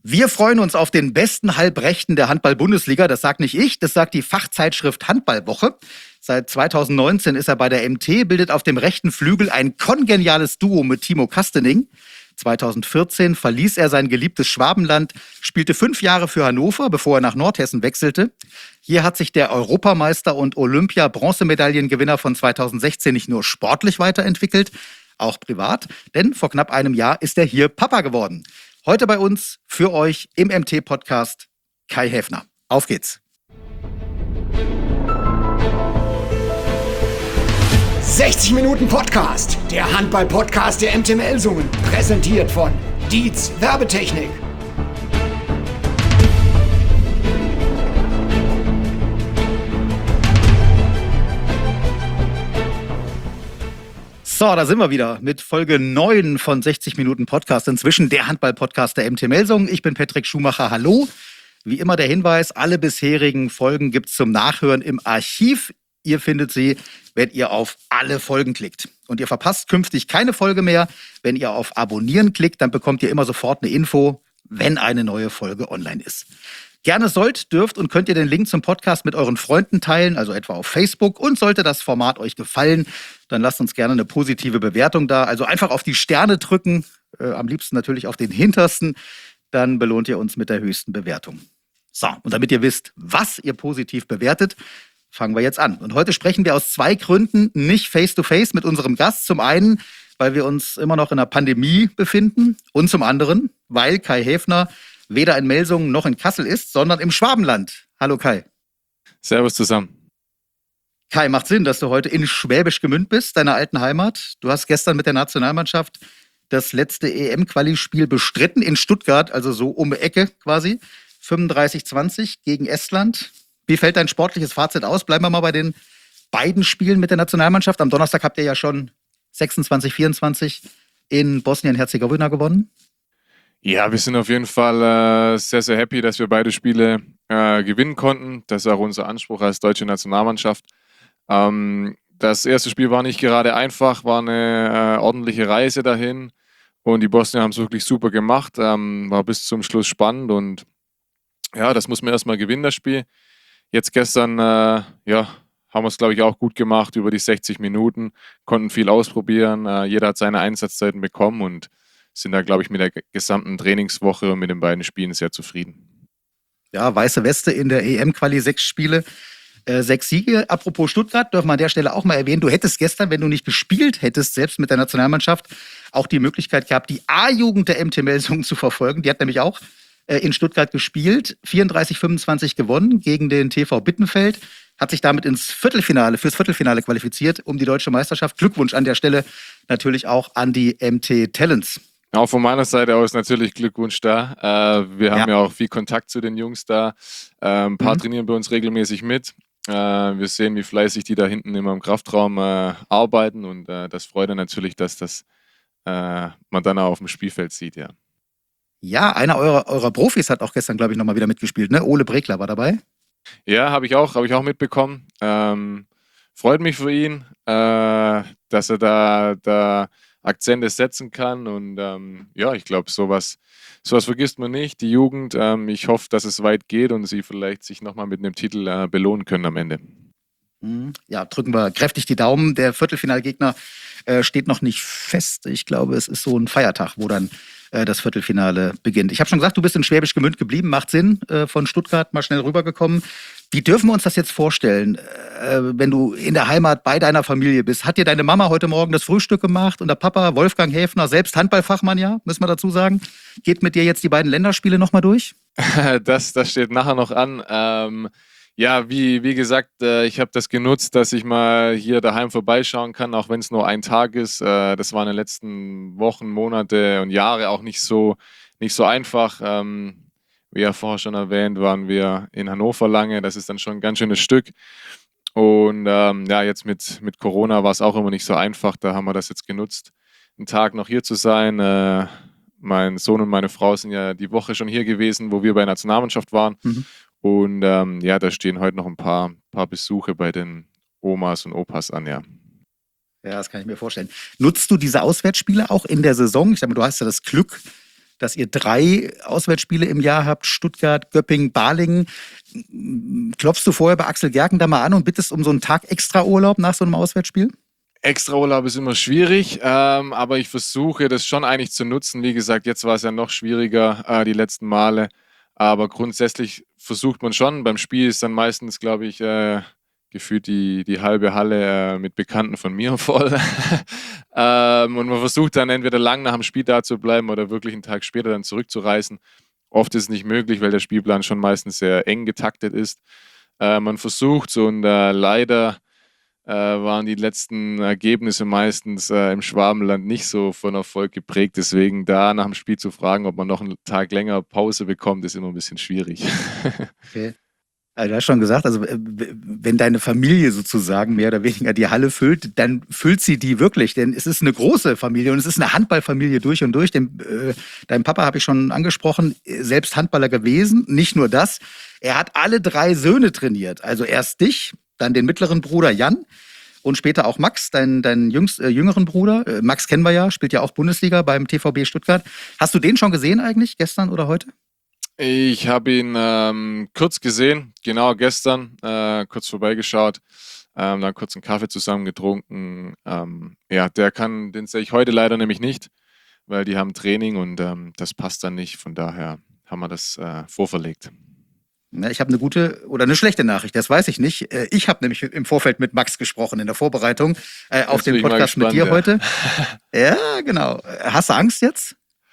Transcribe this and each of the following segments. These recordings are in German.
Wir freuen uns auf den besten Halbrechten der Handball-Bundesliga. Das sagt nicht ich, das sagt die Fachzeitschrift Handballwoche. Seit 2019 ist er bei der MT, bildet auf dem rechten Flügel ein kongeniales Duo mit Timo Kastening. 2014 verließ er sein geliebtes Schwabenland, spielte 5 Jahre für Hannover, bevor er nach Nordhessen wechselte. Hier hat sich der Europameister und Olympia-Bronzemedaillengewinner von 2016 nicht nur sportlich weiterentwickelt, auch privat, denn vor knapp einem Jahr ist er hier Papa geworden. Heute bei uns für euch im MT-Podcast Kai Häfner. Auf geht's. 60 Minuten Podcast, der Handball-Podcast der MT Melsungen, präsentiert von Dietz Werbetechnik. So, da sind wir wieder mit Folge 9 von 60 Minuten Podcast. Inzwischen der Handball-Podcast der MT Melsungen. Ich bin Patrick Schumacher. Hallo. Wie immer der Hinweis, alle bisherigen Folgen gibt's zum Nachhören im Archiv. Ihr findet sie, wenn ihr auf alle Folgen klickt. Und ihr verpasst künftig keine Folge mehr. Wenn ihr auf Abonnieren klickt, dann bekommt ihr immer sofort eine Info, wenn eine neue Folge online ist. Gerne dürft und könnt ihr den Link zum Podcast mit euren Freunden teilen, also etwa auf Facebook. Und sollte das Format euch gefallen, dann lasst uns gerne eine positive Bewertung da. Also einfach auf die Sterne drücken, am liebsten natürlich auf den hintersten. Dann belohnt ihr uns mit der höchsten Bewertung. So, und damit ihr wisst, was ihr positiv bewertet, fangen wir jetzt an. Und heute sprechen wir aus 2 Gründen nicht face-to-face mit unserem Gast. Zum einen, weil wir uns immer noch in einer Pandemie befinden. Und zum anderen, weil Kai Häfner weder in Melsungen noch in Kassel ist, sondern im Schwabenland. Hallo Kai. Servus zusammen. Kai, macht Sinn, dass du heute in Schwäbisch Gmünd bist, deiner alten Heimat. Du hast gestern mit der Nationalmannschaft das letzte EM-Quali-Spiel bestritten in Stuttgart, also so um die Ecke quasi. 35-20 gegen Estland. Wie fällt dein sportliches Fazit aus? Bleiben wir mal bei den beiden Spielen mit der Nationalmannschaft. Am Donnerstag habt ihr ja schon 26-24 in Bosnien-Herzegowina gewonnen. Ja, wir sind auf jeden Fall sehr, sehr happy, dass wir beide Spiele gewinnen konnten. Das ist auch unser Anspruch als deutsche Nationalmannschaft. Das erste Spiel war nicht gerade einfach, war eine ordentliche Reise dahin. Und die Bosnier haben es wirklich super gemacht, war bis zum Schluss spannend. Und ja, das muss man erstmal gewinnen, das Spiel. Jetzt gestern haben wir es, glaube ich, auch gut gemacht über die 60 Minuten, konnten viel ausprobieren. Jeder hat seine Einsatzzeiten bekommen und sind da, glaube ich, mit der gesamten Trainingswoche und mit den beiden Spielen sehr zufrieden. Ja, weiße Weste in der EM-Quali, 6 Spiele, 6 Siege. Apropos Stuttgart, dürfen wir an der Stelle auch mal erwähnen, du hättest gestern, wenn du nicht gespielt hättest, selbst mit der Nationalmannschaft, auch die Möglichkeit gehabt, die A-Jugend der MT Melsungen zu verfolgen. Die hat nämlich auch in Stuttgart gespielt, 34-25 gewonnen gegen den TV Bittenfeld, hat sich damit fürs Viertelfinale qualifiziert um die deutsche Meisterschaft. Glückwunsch an der Stelle natürlich auch an die MT Talents. Auch von meiner Seite aus natürlich Glückwunsch da. Wir haben ja auch viel Kontakt zu den Jungs da. Ein paar trainieren bei uns regelmäßig mit. Wir sehen, wie fleißig die da hinten immer im Kraftraum arbeiten und das freut dann natürlich, dass das man dann auch auf dem Spielfeld sieht, ja. Ja, einer eurer Profis hat auch gestern, glaube ich, nochmal wieder mitgespielt, ne? Ole Brekler war dabei. Ja, habe ich auch mitbekommen. Freut mich für ihn, dass er da Akzente setzen kann und ich glaube, sowas vergisst man nicht, die Jugend. Ich hoffe, dass es weit geht und sie vielleicht sich nochmal mit einem Titel belohnen können am Ende. Ja, drücken wir kräftig die Daumen. Der Viertelfinalgegner steht noch nicht fest. Ich glaube, es ist so ein Feiertag, wo dann das Viertelfinale beginnt. Ich habe schon gesagt, du bist in Schwäbisch Gmünd geblieben. Macht Sinn, von Stuttgart mal schnell rübergekommen. Wie dürfen wir uns das jetzt vorstellen, wenn du in der Heimat bei deiner Familie bist? Hat dir deine Mama heute Morgen das Frühstück gemacht und der Papa, Wolfgang Häfner, selbst Handballfachmann, ja, müssen wir dazu sagen, geht mit dir jetzt die beiden Länderspiele nochmal durch? Das steht nachher noch an. Wie gesagt, ich habe das genutzt, dass ich mal hier daheim vorbeischauen kann, auch wenn es nur ein Tag ist. Das war in den letzten Wochen, Monate und Jahre auch nicht so einfach. Wie ja vorher schon erwähnt, waren wir in Hannover lange. Das ist dann schon ein ganz schönes Stück. Und jetzt mit Corona war es auch immer nicht so einfach. Da haben wir das jetzt genutzt, einen Tag noch hier zu sein. Mein Sohn und meine Frau sind ja die Woche schon hier gewesen, wo wir bei der Nationalmannschaft waren. Und da stehen heute noch ein paar Besuche bei den Omas und Opas an, ja. Ja, das kann ich mir vorstellen. Nutzt du diese Auswärtsspiele auch in der Saison? Ich sag mal, du hast ja das Glück, dass ihr 3 Auswärtsspiele im Jahr habt, Stuttgart, Göppingen, Balingen. Klopfst du vorher bei Axel Gerken da mal an und bittest um so einen Tag extra Urlaub nach so einem Auswärtsspiel? Extraurlaub ist immer schwierig, aber ich versuche das schon eigentlich zu nutzen. Wie gesagt, jetzt war es ja noch schwieriger, die letzten Male. Aber grundsätzlich versucht man schon. Beim Spiel ist dann meistens, glaube ich, gefühlt die halbe Halle mit Bekannten von mir voll. Und man versucht dann entweder lang nach dem Spiel da zu bleiben oder wirklich einen Tag später dann zurückzureisen. Oft ist es nicht möglich, weil der Spielplan schon meistens sehr eng getaktet ist. Man versucht und leider waren die letzten Ergebnisse meistens im Schwabenland nicht so von Erfolg geprägt. Deswegen da nach dem Spiel zu fragen, ob man noch einen Tag länger Pause bekommt, ist immer ein bisschen schwierig. Okay. Also, du hast schon gesagt, also wenn deine Familie sozusagen mehr oder weniger die Halle füllt, dann füllt sie die wirklich, denn es ist eine große Familie und es ist eine Handballfamilie durch und durch. Dein Papa habe ich schon angesprochen, selbst Handballer gewesen, nicht nur das. Er hat alle 3 Söhne trainiert, also erst dich, dann den mittleren Bruder Jan und später auch Max, deinen jüngeren Bruder. Max kennen wir ja, spielt ja auch Bundesliga beim TVB Stuttgart. Hast du den schon gesehen eigentlich, gestern oder heute? Ich habe ihn kurz gesehen, genau gestern, kurz vorbeigeschaut, dann kurz einen Kaffee zusammen getrunken. Ja, den sehe ich heute leider nämlich nicht, weil die haben Training und das passt dann nicht. Von daher haben wir das vorverlegt. Ja, ich habe eine gute oder eine schlechte Nachricht, das weiß ich nicht. Ich habe nämlich im Vorfeld mit Max gesprochen in der Vorbereitung auf Jetzt bin den ich mal Podcast mit gespannt, dir ja. heute. Ja, genau. Hast du Angst jetzt?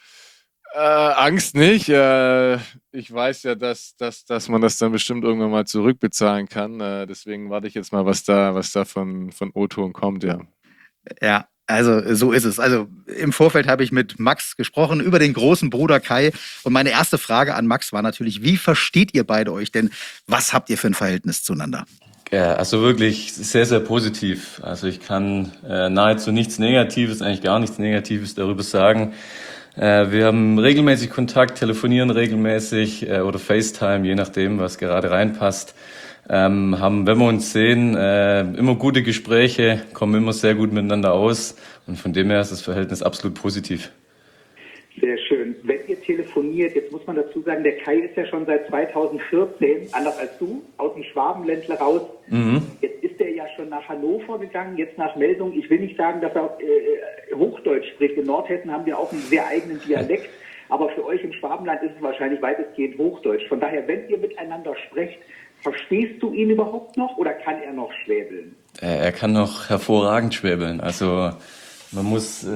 Angst nicht. Ich weiß ja, dass man das dann bestimmt irgendwann mal zurückbezahlen kann. Deswegen warte ich jetzt mal, was da von O-Ton kommt, ja. Ja, also so ist es. Also im Vorfeld habe ich mit Max gesprochen über den großen Bruder Kai. Und meine erste Frage an Max war natürlich, wie versteht ihr beide euch denn? Was habt ihr für ein Verhältnis zueinander? Ja, also wirklich sehr, sehr positiv. Also ich kann nahezu nichts Negatives, eigentlich gar nichts Negatives darüber sagen. Wir haben regelmäßig Kontakt, telefonieren regelmäßig oder FaceTime, je nachdem, was gerade reinpasst. Haben, wenn wir uns sehen, immer gute Gespräche, kommen immer sehr gut miteinander aus und von dem her ist das Verhältnis absolut positiv. Sehr schön. Wenn ihr telefoniert, jetzt muss man dazu sagen, der Kai ist ja schon seit 2014, anders als du, aus dem Schwabenländler raus. Jetzt ist er ja schon nach Hannover gegangen, jetzt nach Melsung. Ich will nicht sagen, dass er Hochdeutsch spricht. In Nordhessen haben wir auch einen sehr eigenen Dialekt. Aber für euch im Schwabenland ist es wahrscheinlich weitestgehend Hochdeutsch. Von daher, wenn ihr miteinander sprecht, verstehst du ihn überhaupt noch oder kann er noch schwäbeln? Er kann noch hervorragend schwäbeln. Also man muss,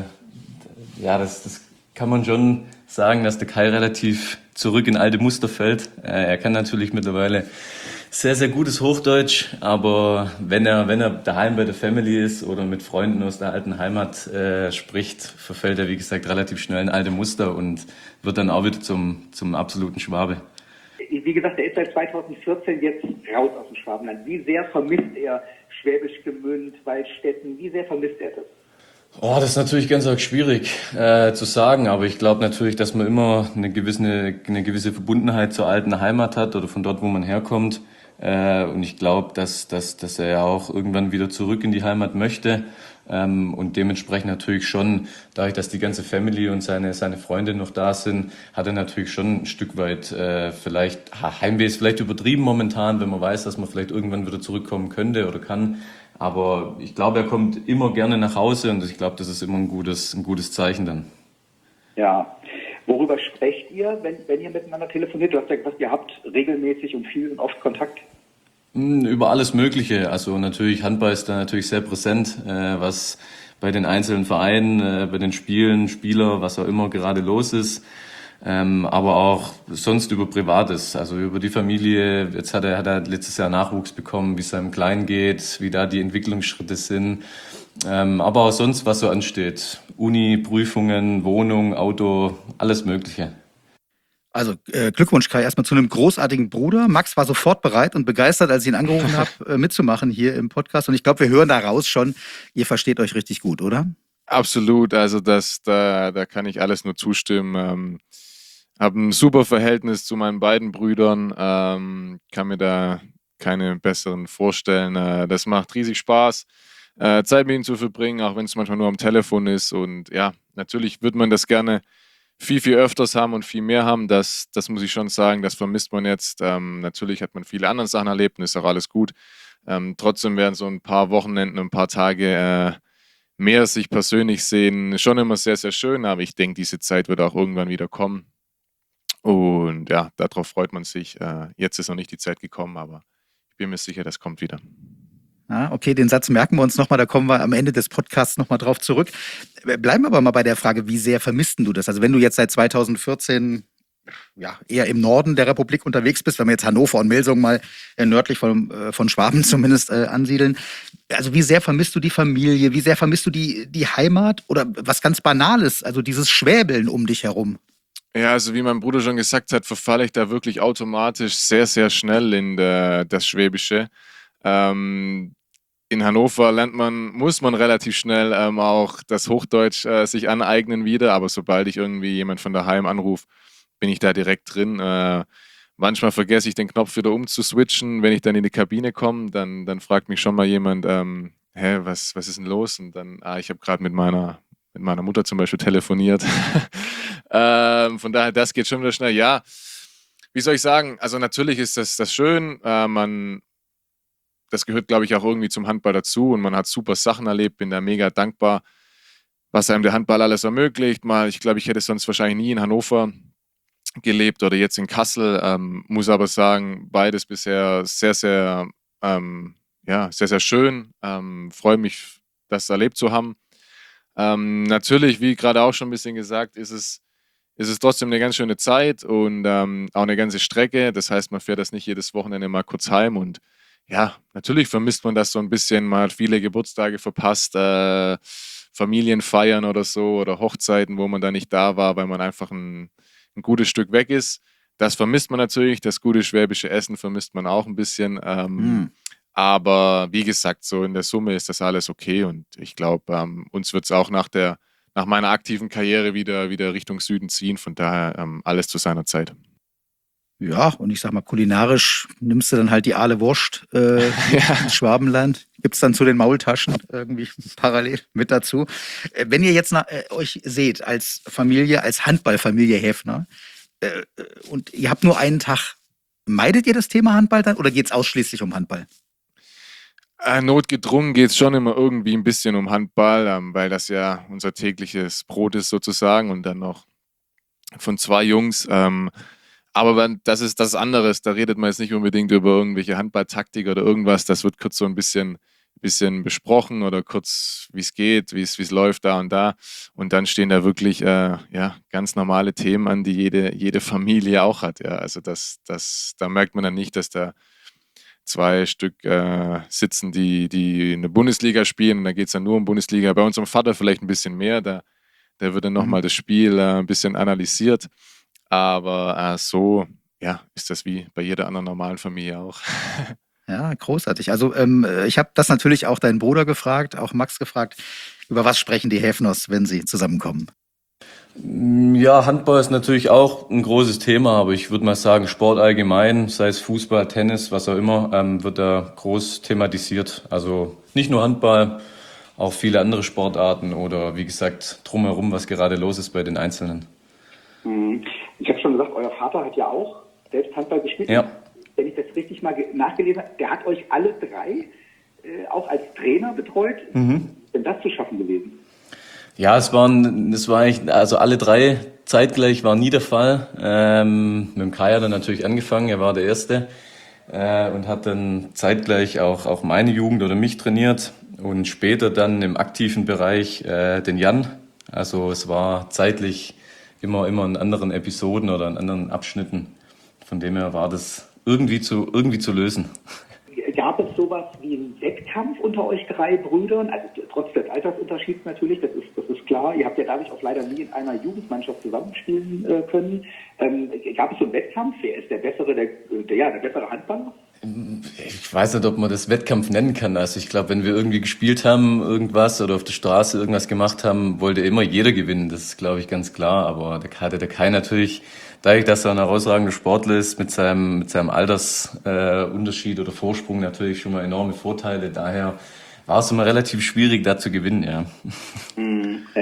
das kann man schon sagen, dass der Kai relativ zurück in alte Muster fällt. Er kann natürlich mittlerweile sehr, sehr gutes Hochdeutsch, aber wenn er daheim bei der Family ist oder mit Freunden aus der alten Heimat spricht, verfällt er, wie gesagt, relativ schnell in alte Muster und wird dann auch wieder zum absoluten Schwabe. Wie gesagt, er ist seit 2014 jetzt raus aus dem Schwabenland. Wie sehr vermisst er Schwäbisch Gmünd, Waldstätten? Wie sehr vermisst er das? Oh, das ist natürlich ganz arg schwierig zu sagen, aber ich glaube natürlich, dass man immer eine gewisse Verbundenheit zur alten Heimat hat oder von dort, wo man herkommt. Und ich glaube, dass er ja auch irgendwann wieder zurück in die Heimat möchte. Und dementsprechend natürlich schon, dadurch, dass die ganze Family und seine Freunde noch da sind, hat er natürlich schon ein Stück weit vielleicht, Heimweh ist vielleicht übertrieben momentan, wenn man weiß, dass man vielleicht irgendwann wieder zurückkommen könnte oder kann. Aber ich glaube, er kommt immer gerne nach Hause und ich glaube, das ist immer ein gutes Zeichen dann. Ja. Worüber sprecht ihr, wenn ihr miteinander telefoniert? Du hast ja gesagt, ihr habt regelmäßig und viel und oft Kontakt. Über alles Mögliche. Also natürlich, Handball ist da natürlich sehr präsent, was bei den einzelnen Vereinen, bei den Spielen, Spieler, was auch immer gerade los ist. Aber auch sonst über Privates, also über die Familie. Jetzt hat er letztes Jahr Nachwuchs bekommen, wie es seinem Kleinen geht, wie da die Entwicklungsschritte sind. Aber auch sonst, was so ansteht. Uni, Prüfungen, Wohnung, Auto, alles Mögliche. Also Glückwunsch Kai erstmal zu einem großartigen Bruder. Max war sofort bereit und begeistert, als ich ihn angerufen habe, mitzumachen hier im Podcast. Und ich glaube, wir hören daraus schon, ihr versteht euch richtig gut, oder? Absolut, also da kann ich alles nur zustimmen. Habe ein super Verhältnis zu meinen beiden Brüdern, kann mir da keine besseren vorstellen. Das macht riesig Spaß, Zeit mit ihnen zu verbringen, auch wenn es manchmal nur am Telefon ist. Und ja, natürlich würde man das gerne viel öfters haben und viel mehr haben, das muss ich schon sagen, das vermisst man jetzt. Natürlich hat man viele andere Sachen erlebt und ist auch alles gut. Trotzdem werden so ein paar Wochenenden, ein paar Tage mehr sich persönlich sehen schon immer sehr, sehr schön, aber ich denke, diese Zeit wird auch irgendwann wieder kommen. Und ja, darauf freut man sich. Jetzt ist noch nicht die Zeit gekommen, aber ich bin mir sicher, das kommt wieder. Ja, okay, den Satz merken wir uns nochmal, da kommen wir am Ende des Podcasts nochmal drauf zurück. Bleiben wir aber mal bei der Frage, wie sehr vermisst du das? Also wenn du jetzt seit 2014 eher im Norden der Republik unterwegs bist, wenn wir jetzt Hannover und Melsungen mal nördlich von Schwaben zumindest ansiedeln, also wie sehr vermisst du die Familie, wie sehr vermisst du die Heimat oder was ganz Banales, also dieses Schwäbeln um dich herum? Ja, also wie mein Bruder schon gesagt hat, verfalle ich da wirklich automatisch sehr, sehr schnell in das Schwäbische. In Hannover muss man relativ schnell auch das Hochdeutsch sich aneignen wieder, aber sobald ich irgendwie jemand von daheim anrufe, bin ich da direkt drin. Manchmal vergesse ich den Knopf wieder umzuswitchen. Wenn ich dann in die Kabine komme, dann fragt mich schon mal jemand, was ist denn los? Und dann, ich habe gerade mit meiner Mutter zum Beispiel telefoniert. Von daher, das geht schon wieder schnell. Ja, wie soll ich sagen? Also natürlich ist das schön. Das gehört, glaube ich, auch irgendwie zum Handball dazu und man hat super Sachen erlebt, bin da mega dankbar, was einem der Handball alles ermöglicht. Ich glaube, ich hätte sonst wahrscheinlich nie in Hannover gelebt oder jetzt in Kassel, muss aber sagen, beides bisher sehr, sehr, sehr, sehr schön. Freue mich, das erlebt zu haben. Natürlich, wie gerade auch schon ein bisschen gesagt, ist es trotzdem eine ganz schöne Zeit und auch eine ganze Strecke. Das heißt, man fährt das nicht jedes Wochenende mal kurz heim und ja, natürlich vermisst man das so ein bisschen. Man hat viele Geburtstage verpasst, Familienfeiern oder so oder Hochzeiten, wo man da nicht da war, weil man einfach ein gutes Stück weg ist. Das vermisst man natürlich. Das gute schwäbische Essen vermisst man auch ein bisschen. Aber wie gesagt, so in der Summe ist das alles okay und ich glaube, uns wird es auch nach meiner aktiven Karriere wieder Richtung Süden ziehen. Von daher alles zu seiner Zeit. Ja, und ich sag mal, kulinarisch nimmst du dann halt die Aale Wurst ins Schwabenland. Gibt's dann zu den Maultaschen irgendwie parallel mit dazu. Wenn ihr jetzt euch seht als Familie, als Handballfamilie Häfner und ihr habt nur einen Tag, meidet ihr das Thema Handball dann oder geht's ausschließlich um Handball? Notgedrungen geht es schon immer irgendwie ein bisschen um Handball, weil das ja unser tägliches Brot ist sozusagen und dann noch von zwei Jungs. Aber das ist das anderes. Da redet man jetzt nicht unbedingt über irgendwelche Handballtaktik oder irgendwas. Das wird kurz so ein bisschen besprochen oder kurz, wie es geht, wie es läuft da und da. Und dann stehen da wirklich ganz normale Themen an, die jede Familie auch hat. Ja. Also da merkt man dann nicht, dass da zwei Stück sitzen, die in der Bundesliga spielen. Und da geht es dann nur um Bundesliga. Bei unserem Vater vielleicht ein bisschen mehr. Da wird dann nochmal das Spiel ein bisschen analysiert. Aber so ist das wie bei jeder anderen normalen Familie auch. Ja, großartig. Also ich habe das natürlich auch deinen Bruder gefragt, auch Max gefragt. Über was sprechen die Häfners, wenn sie zusammenkommen? Ja, Handball ist natürlich auch ein großes Thema, aber ich würde mal sagen, Sport allgemein, sei es Fußball, Tennis, was auch immer, wird da groß thematisiert. Also nicht nur Handball, auch viele andere Sportarten oder wie gesagt, drumherum, was gerade los ist bei den Einzelnen. Ich habe schon gesagt, euer Vater hat ja auch selbst Handball gespielt. Ja. Wenn ich das richtig mal nachgelesen habe, der hat euch alle drei auch als Trainer betreut. Ist denn das zu schaffen gewesen? Ja, es war eigentlich, also alle drei zeitgleich war nie der Fall. Mit dem Kai hat er natürlich angefangen, er war der Erste und hat dann zeitgleich auch meine Jugend oder mich trainiert und später dann im aktiven Bereich den Jan. Also es war zeitlich immer in anderen Episoden oder in anderen Abschnitten. Von dem her war das irgendwie zu lösen. Gab es sowas wie einen Wettkampf unter euch drei Brüdern? Also trotz des Altersunterschieds natürlich, das ist klar. Ihr habt ja dadurch auch leider nie in einer Jugendmannschaft zusammenspielen können. Gab es so einen Wettkampf? Wer ist der bessere Handballer? Ich weiß nicht, ob man das Wettkampf nennen kann. Also ich glaube, wenn wir irgendwie gespielt haben, irgendwas oder auf der Straße irgendwas gemacht haben, wollte immer jeder gewinnen. Das ist, glaube ich, ganz klar. Aber der Kai natürlich, dadurch, dass er ein herausragender Sportler ist, mit seinem Altersunterschied oder Vorsprung natürlich schon mal enorme Vorteile. Daher war es immer relativ schwierig, da zu gewinnen, ja. Ja.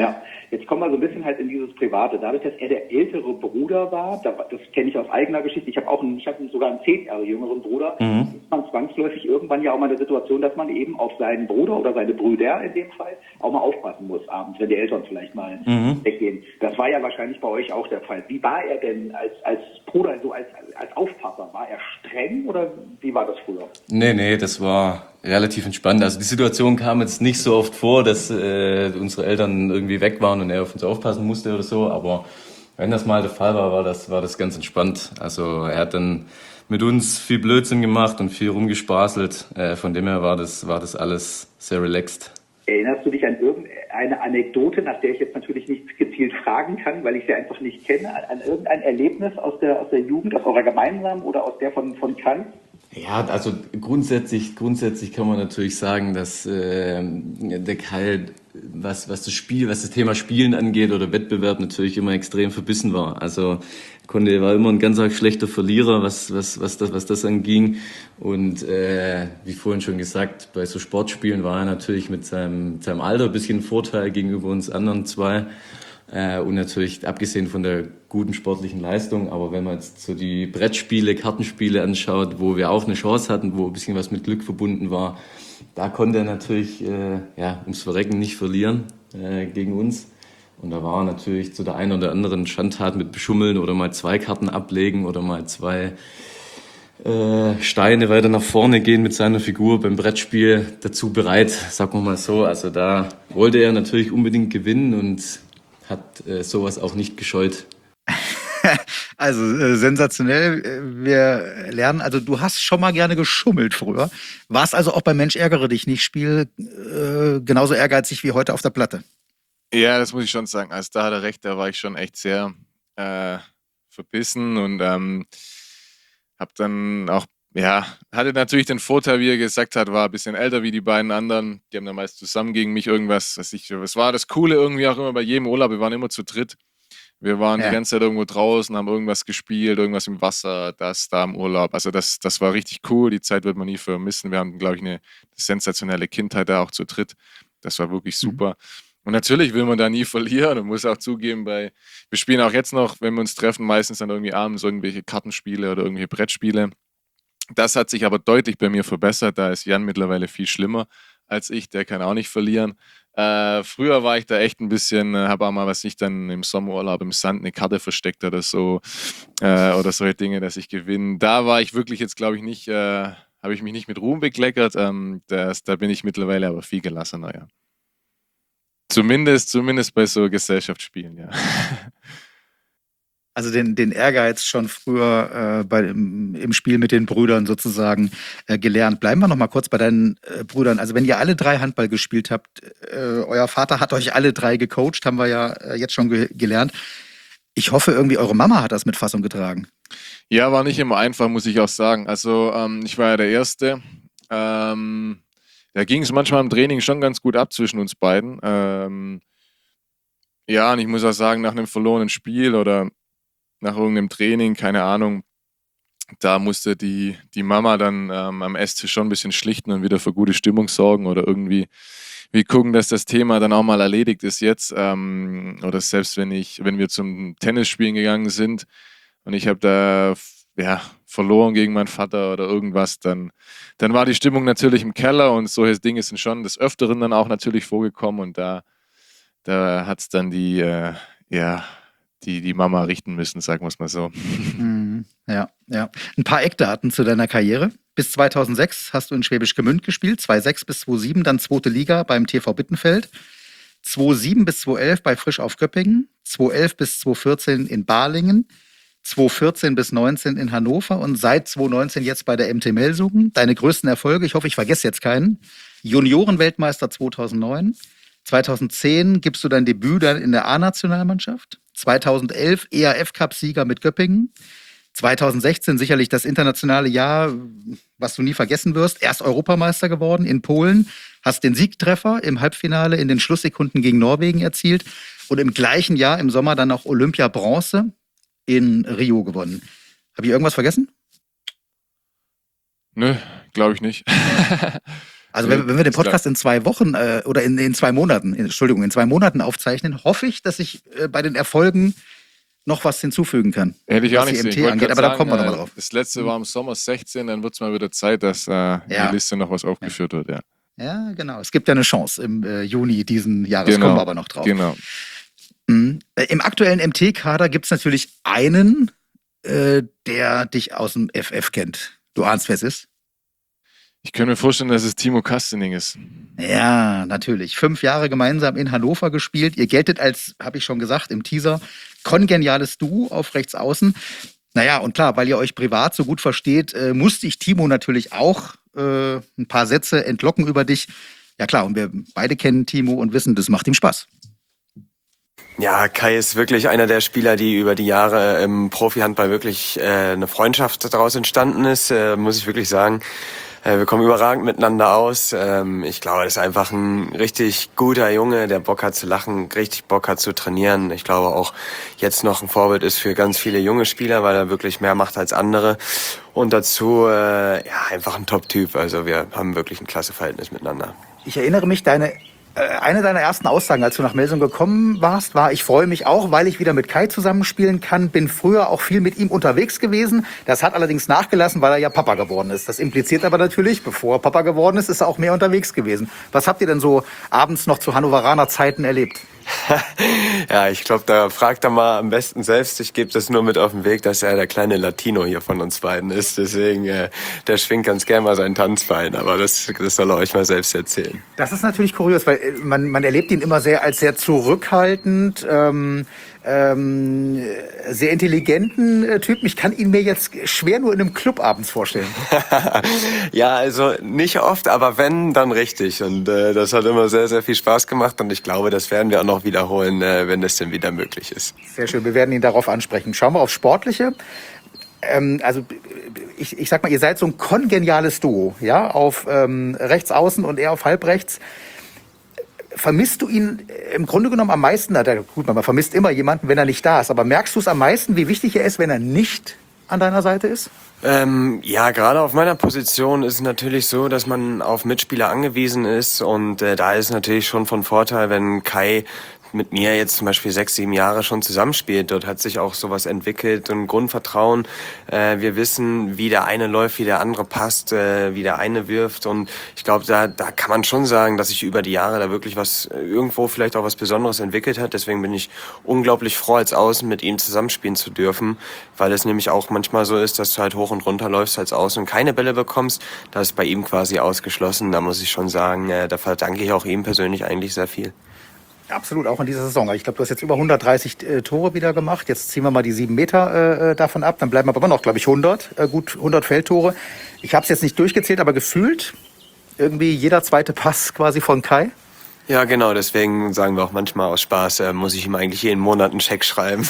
Jetzt kommen wir so ein bisschen halt in dieses Private. Dadurch, dass er der ältere Bruder war, das kenne ich aus eigener Geschichte, ich habe sogar einen 10 Jahre jüngeren Bruder, ist man zwangsläufig irgendwann ja auch mal in der Situation, dass man eben auf seinen Bruder oder seine Brüder in dem Fall auch mal aufpassen muss abends, wenn die Eltern vielleicht mal weggehen. Das war ja wahrscheinlich bei euch auch der Fall. Wie war er denn als Bruder, so als Aufpasser? War er streng oder wie war das früher? Nee, das war relativ entspannt. Also die Situation kam jetzt nicht so oft vor, dass unsere Eltern irgendwie weg waren und er auf uns aufpassen musste oder so, aber wenn das mal der Fall war, war das ganz entspannt. Also er hat dann mit uns viel Blödsinn gemacht und viel rumgespaßelt. Von dem her war das alles sehr relaxed. Erinnerst du dich an irgendeine Anekdote, nach der ich jetzt natürlich nicht gezielt fragen kann, weil ich sie einfach nicht kenne, an irgendein Erlebnis aus der Jugend, aus eurer gemeinsamen oder aus der von Kai? Ja, also grundsätzlich kann man natürlich sagen, dass der Kai, was das Thema Spielen angeht oder Wettbewerb, natürlich immer extrem verbissen war. Also war immer ein ganz arg schlechter Verlierer, was das anging. Und wie vorhin schon gesagt, bei so Sportspielen war er natürlich mit seinem Alter ein bisschen ein Vorteil gegenüber uns anderen zwei. Und natürlich abgesehen von der guten sportlichen Leistung, aber wenn man jetzt so die Brettspiele, Kartenspiele anschaut, wo wir auch eine Chance hatten, wo ein bisschen was mit Glück verbunden war, da konnte er natürlich ums Verrecken nicht verlieren gegen uns. Und da war natürlich zu der einen oder anderen Schandtat mit Beschummeln oder mal 2 Karten ablegen oder mal 2 Steine weiter nach vorne gehen mit seiner Figur beim Brettspiel dazu bereit, sagen wir mal so. Also da wollte er natürlich unbedingt gewinnen und hat sowas auch nicht gescheut. Also sensationell. Wir lernen, also du hast schon mal gerne geschummelt früher. Warst also auch beim Mensch ärgere dich nicht Spiel genauso ehrgeizig wie heute auf der Platte? Ja, das muss ich schon sagen. Also da hat er recht, da war ich schon echt sehr verbissen und hab dann auch, hatte natürlich den Vorteil, wie er gesagt hat, war ein bisschen älter wie die beiden anderen. Die haben dann meist zusammen gegen mich irgendwas, es war das Coole irgendwie auch immer bei jedem Urlaub, wir waren immer zu dritt. Wir waren die ganze Zeit irgendwo draußen, haben irgendwas gespielt, irgendwas im Wasser, da im Urlaub. Also das war richtig cool, die Zeit wird man nie vermissen. Wir haben, glaube ich, eine sensationelle Kindheit da auch zu dritt. Das war wirklich super. Und natürlich will man da nie verlieren und muss auch zugeben, wir spielen auch jetzt noch, wenn wir uns treffen, meistens dann irgendwie abends irgendwelche Kartenspiele oder irgendwelche Brettspiele. Das hat sich aber deutlich bei mir verbessert. Da ist Jan mittlerweile viel schlimmer als ich. Der kann auch nicht verlieren. Früher war ich da echt ein bisschen, habe auch mal, dann im Sommerurlaub im Sand eine Karte versteckt oder so. Oder solche Dinge, dass ich gewinne. Da war ich wirklich jetzt, glaube ich, nicht, habe ich mich nicht mit Ruhm bekleckert. Da bin ich mittlerweile aber viel gelassener, ja. Zumindest bei so Gesellschaftsspielen, ja. Also den Ehrgeiz schon früher im Spiel mit den Brüdern sozusagen gelernt. Bleiben wir noch mal kurz bei deinen Brüdern. Also wenn ihr alle 3 Handball gespielt habt, euer Vater hat euch alle 3 gecoacht, haben wir ja jetzt schon gelernt. Ich hoffe irgendwie, eure Mama hat das mit Fassung getragen. Ja, war nicht immer einfach, muss ich auch sagen. Also ich war ja der Erste. Da ging es manchmal im Training schon ganz gut ab zwischen uns beiden. Und ich muss auch sagen, nach einem verlorenen Spiel oder nach irgendeinem Training, keine Ahnung, da musste die Mama dann am Esstisch schon ein bisschen schlichten und wieder für gute Stimmung sorgen oder irgendwie gucken, dass das Thema dann auch mal erledigt ist jetzt. Oder selbst wenn wir zum Tennisspielen gegangen sind und ich habe da verloren gegen meinen Vater oder irgendwas, dann war die Stimmung natürlich im Keller und solche Dinge sind schon des Öfteren dann auch natürlich vorgekommen und da hat es dann die Mama richten müssen, sagen wir es mal so. Ja. Ein paar Eckdaten zu deiner Karriere. Bis 2006 hast du in Schwäbisch Gmünd gespielt, 2006 bis 2007 dann 2. Liga beim TV Bittenfeld, 2007 bis 2011 bei Frisch auf Göppingen, 2011 bis 2014 in Balingen, 2014 bis 2019 in Hannover und seit 2019 jetzt bei der MT Melsungen. Deine größten Erfolge, ich hoffe, ich vergesse jetzt keinen. Juniorenweltmeister 2009, 2010 gibst du dein Debüt dann in der A-Nationalmannschaft, 2011 EAF-Cup-Sieger mit Göppingen, 2016 sicherlich das internationale Jahr, was du nie vergessen wirst, erst Europameister geworden in Polen, hast den Siegtreffer im Halbfinale in den Schlusssekunden gegen Norwegen erzielt und im gleichen Jahr im Sommer dann auch Olympia-Bronze in Rio gewonnen. Habe ich irgendwas vergessen? Nö, glaube ich nicht. Also wenn wir den Podcast in 2 Wochen oder in 2 Monaten, in 2 Monaten aufzeichnen, hoffe ich, dass ich bei den Erfolgen noch was hinzufügen kann. Hätte ich auch nicht was die sehen. MT angeht, aber da kommen wir nochmal drauf. Das letzte war im Sommer 16, dann wird es mal wieder Zeit, dass in die Liste noch was aufgeführt wird, ja. Ja, genau. Es gibt ja eine Chance im Juni diesen Jahres, Genau, kommen wir aber noch drauf. Genau. Im aktuellen MT-Kader gibt es natürlich einen, der dich aus dem FF kennt. Du ahnst, wer es ist? Ich könnte mir vorstellen, dass es Timo Kastening ist. Ja, natürlich. 5 Jahre gemeinsam in Hannover gespielt. Ihr geltet als, habe ich schon gesagt im Teaser, kongeniales Duo auf rechts außen. Naja, und klar, weil ihr euch privat so gut versteht, musste ich Timo natürlich auch ein paar Sätze entlocken über dich. Ja klar, und wir beide kennen Timo und wissen, das macht ihm Spaß. Ja, Kai ist wirklich einer der Spieler, die über die Jahre im Profihandball wirklich eine Freundschaft daraus entstanden ist, muss ich wirklich sagen. Wir kommen überragend miteinander aus. Ich glaube, er ist einfach ein richtig guter Junge, der Bock hat zu lachen, richtig Bock hat zu trainieren. Ich glaube auch jetzt noch ein Vorbild ist für ganz viele junge Spieler, weil er wirklich mehr macht als andere. Und dazu einfach ein Top-Typ. Also wir haben wirklich ein klasse Verhältnis miteinander. Ich erinnere mich, eine deiner ersten Aussagen, als du nach Melsung gekommen warst, war, ich freue mich auch, weil ich wieder mit Kai zusammenspielen kann. Bin früher auch viel mit ihm unterwegs gewesen. Das hat allerdings nachgelassen, weil er ja Papa geworden ist. Das impliziert aber natürlich, bevor er Papa geworden ist, ist er auch mehr unterwegs gewesen. Was habt ihr denn so abends noch zu Hannoveraner Zeiten erlebt? Ja, ich glaube, da fragt er mal am besten selbst. Ich gebe das nur mit auf den Weg, dass er der kleine Latino hier von uns beiden ist. Deswegen, der schwingt ganz gern mal seinen Tanzbein. Aber das soll er euch mal selbst erzählen. Das ist natürlich kurios, weil man erlebt ihn immer als sehr zurückhaltend, sehr intelligenten Typen. Ich kann ihn mir jetzt schwer nur in einem Club abends vorstellen. Ja, also nicht oft, aber wenn, dann richtig. Und das hat immer sehr, sehr viel Spaß gemacht. Und ich glaube, das werden wir auch noch wiederholen, wenn das denn wieder möglich ist. Sehr schön, wir werden ihn darauf ansprechen. Schauen wir auf Sportliche. Also ich sag mal, ihr seid so ein kongeniales Duo, ja, auf rechts außen und er auf halbrechts. Vermisst du ihn im Grunde genommen am meisten? Na, gut, man vermisst immer jemanden, wenn er nicht da ist. Aber merkst du es am meisten, wie wichtig er ist, wenn er nicht an deiner Seite ist? Ja, gerade auf meiner Position ist es natürlich so, dass man auf Mitspieler angewiesen ist. Und da ist es natürlich schon von Vorteil, wenn Kai mit mir jetzt zum Beispiel 6, 7 Jahre schon zusammenspielt. Dort hat sich auch sowas entwickelt und Grundvertrauen. Wir wissen, wie der eine läuft, wie der andere passt, wie der eine wirft. Und ich glaube, da kann man schon sagen, dass sich über die Jahre da wirklich was, irgendwo vielleicht auch was Besonderes entwickelt hat. Deswegen bin ich unglaublich froh, als Außen mit ihm zusammenspielen zu dürfen, weil es nämlich auch manchmal so ist, dass du halt hoch und runter läufst als Außen und keine Bälle bekommst. Das ist bei ihm quasi ausgeschlossen. Da muss ich schon sagen, da verdanke ich auch ihm persönlich eigentlich sehr viel. Absolut, auch in dieser Saison. Ich glaube, du hast jetzt über 130 Tore wieder gemacht. Jetzt ziehen wir mal die 7 Meter davon ab. Dann bleiben aber noch, glaube ich, 100. Gut 100 Feldtore. Ich habe es jetzt nicht durchgezählt, aber gefühlt irgendwie jeder zweite Pass quasi von Kai. Ja, genau, deswegen sagen wir auch manchmal aus Spaß, muss ich ihm eigentlich jeden Monat einen Scheck schreiben.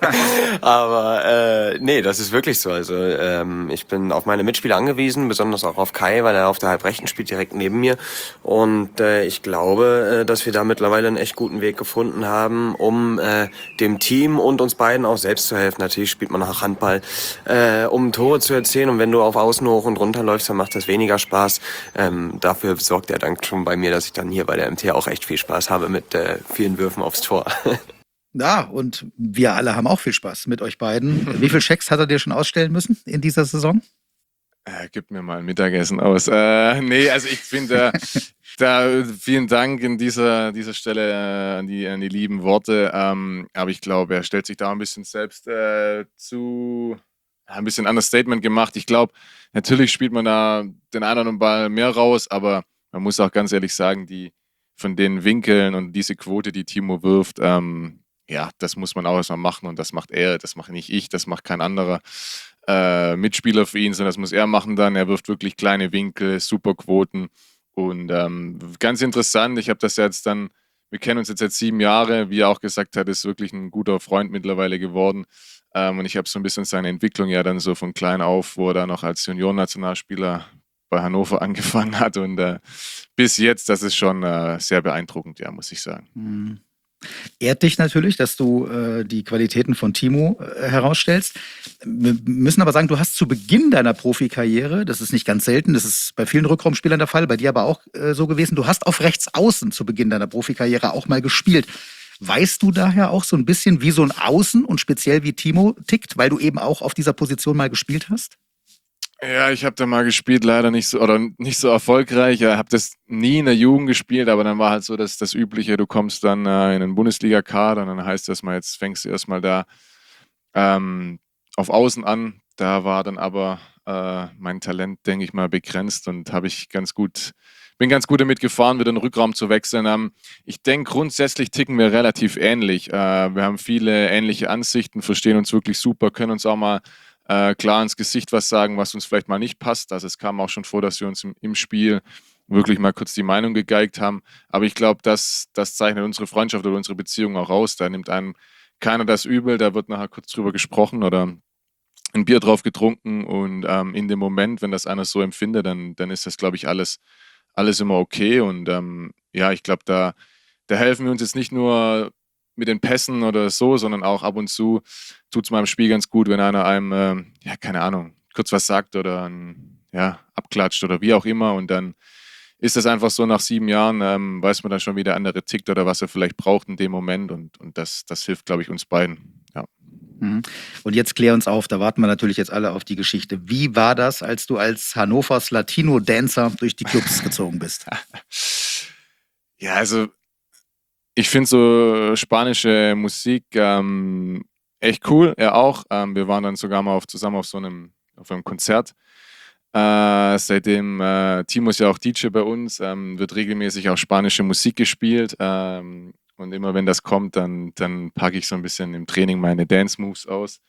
Aber nee, das ist wirklich so. Also ich bin auf meine Mitspieler angewiesen, besonders auch auf Kai, weil er auf der Halbrechten spielt, direkt neben mir. Und ich glaube, dass wir da mittlerweile einen echt guten Weg gefunden haben, um dem Team und uns beiden auch selbst zu helfen. Natürlich spielt man auch Handball, um Tore zu erzielen. Und wenn du auf Außen hoch und runter läufst, dann macht das weniger Spaß. Dafür sorgt er dann schon bei mir, dass ich dann hier bei der MT auch echt viel Spaß habe mit vielen Würfen aufs Tor. Ja, und wir alle haben auch viel Spaß mit euch beiden. Wie viele Schecks hat er dir schon ausstellen müssen in dieser Saison? Gib mir mal ein Mittagessen aus. Nee, also ich finde da vielen Dank in dieser Stelle an die lieben Worte. Aber ich glaube, er stellt sich da ein bisschen selbst ein bisschen Understatement gemacht. Ich glaube, natürlich spielt man da den einen oder anderen Ball mehr raus, aber man muss auch ganz ehrlich sagen, von den Winkeln und diese Quote, die Timo wirft, das muss man auch erstmal machen und das macht er, das mache nicht ich, das macht kein anderer Mitspieler für ihn, sondern das muss er machen dann. Er wirft wirklich kleine Winkel, super Quoten und ganz interessant, ich habe das jetzt dann, wir kennen uns jetzt seit 7 Jahren, wie er auch gesagt hat, ist wirklich ein guter Freund mittlerweile geworden und ich habe so ein bisschen seine Entwicklung ja dann so von klein auf, wo er da noch als Juniorennationalspieler bei Hannover angefangen hat und bis jetzt, das ist schon sehr beeindruckend, ja, muss ich sagen. Ehrt dich natürlich, dass du die Qualitäten von Timo herausstellst. Wir müssen aber sagen, du hast zu Beginn deiner Profikarriere, das ist nicht ganz selten, das ist bei vielen Rückraumspielern der Fall, bei dir aber auch so gewesen, du hast auf Rechtsaußen zu Beginn deiner Profikarriere auch mal gespielt. Weißt du daher auch so ein bisschen, wie so ein Außen und speziell wie Timo tickt, weil du eben auch auf dieser Position mal gespielt hast? Ja, ich habe da mal gespielt, leider nicht nicht so erfolgreich. Ich habe das nie in der Jugend gespielt, aber dann war halt so das Übliche, du kommst dann in den Bundesliga-Kader und dann heißt das mal, jetzt fängst du erstmal da auf Außen an. Da war dann aber mein Talent, denke ich mal, begrenzt und bin ganz gut damit gefahren, wieder den Rückraum zu wechseln. Ich denke, grundsätzlich ticken wir relativ ähnlich. Wir haben viele ähnliche Ansichten, verstehen uns wirklich super, können uns auch mal klar ins Gesicht was sagen, was uns vielleicht mal nicht passt. Also es kam auch schon vor, dass wir uns im Spiel wirklich mal kurz die Meinung gegeigt haben. Aber ich glaube, das zeichnet unsere Freundschaft oder unsere Beziehung auch aus. Da nimmt einem keiner das übel, da wird nachher kurz drüber gesprochen oder ein Bier drauf getrunken und in dem Moment, wenn das einer so empfindet, dann ist das, glaube ich, alles immer okay. Und ich glaube, da helfen wir uns jetzt nicht nur mit den Pässen oder so, sondern auch ab und zu tut es mal im Spiel ganz gut, wenn einer einem, keine Ahnung, kurz was sagt oder abklatscht oder wie auch immer. Und dann ist das einfach so, nach 7 Jahren weiß man dann schon, wie der andere tickt oder was er vielleicht braucht in dem Moment. Und das hilft, glaube ich, uns beiden. Ja. Und jetzt klär uns auf, da warten wir natürlich jetzt alle auf die Geschichte. Wie war das, als du als Hannovers Latino-Dancer durch die Clubs gezogen bist? Ja, also ich finde so spanische Musik echt cool, er auch. Wir waren dann sogar mal zusammen auf einem Konzert. Seitdem Timo ist ja auch DJ bei uns, wird regelmäßig auch spanische Musik gespielt. Und immer wenn das kommt, dann packe ich so ein bisschen im Training meine Dance-Moves aus.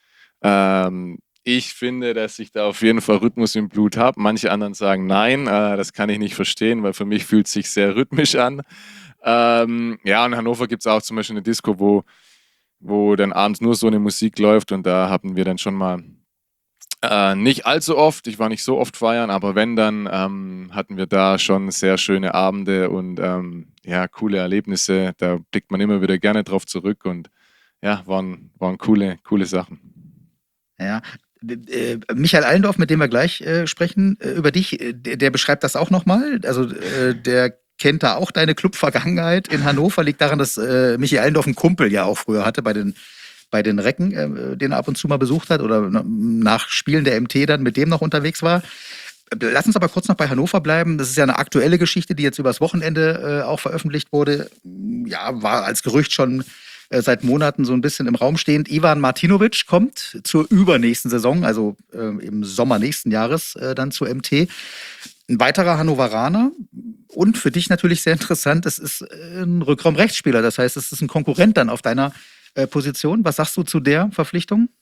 Ich finde, dass ich da auf jeden Fall Rhythmus im Blut habe. Manche anderen sagen nein, das kann ich nicht verstehen, weil für mich fühlt es sich sehr rhythmisch an. In Hannover gibt es auch zum Beispiel eine Disco, wo dann abends nur so eine Musik läuft und da hatten wir dann schon mal nicht allzu oft, ich war nicht so oft feiern, aber wenn, dann hatten wir da schon sehr schöne Abende und coole Erlebnisse, da blickt man immer wieder gerne drauf zurück und ja, waren coole Sachen. Ja. Michael Allendorf, mit dem wir gleich sprechen, über dich, der beschreibt das auch nochmal, also der kennt da auch deine Club-Vergangenheit in Hannover, liegt daran, dass Michael Allendorf einen Kumpel ja auch früher hatte bei den Recken, den er ab und zu mal besucht hat oder nach Spielen der MT dann mit dem noch unterwegs war. Lass uns aber kurz noch bei Hannover bleiben. Das ist ja eine aktuelle Geschichte, die jetzt übers Wochenende auch veröffentlicht wurde. Ja, war als Gerücht schon seit Monaten so ein bisschen im Raum stehend. Ivan Martinovic kommt zur übernächsten Saison, also im Sommer nächsten Jahres dann zur MT. Ein weiterer Hannoveraner und für dich natürlich sehr interessant, es ist ein Rückraum-Rechtsspieler. Das heißt, es ist ein Konkurrent dann auf deiner Position. Was sagst du zu der Verpflichtung?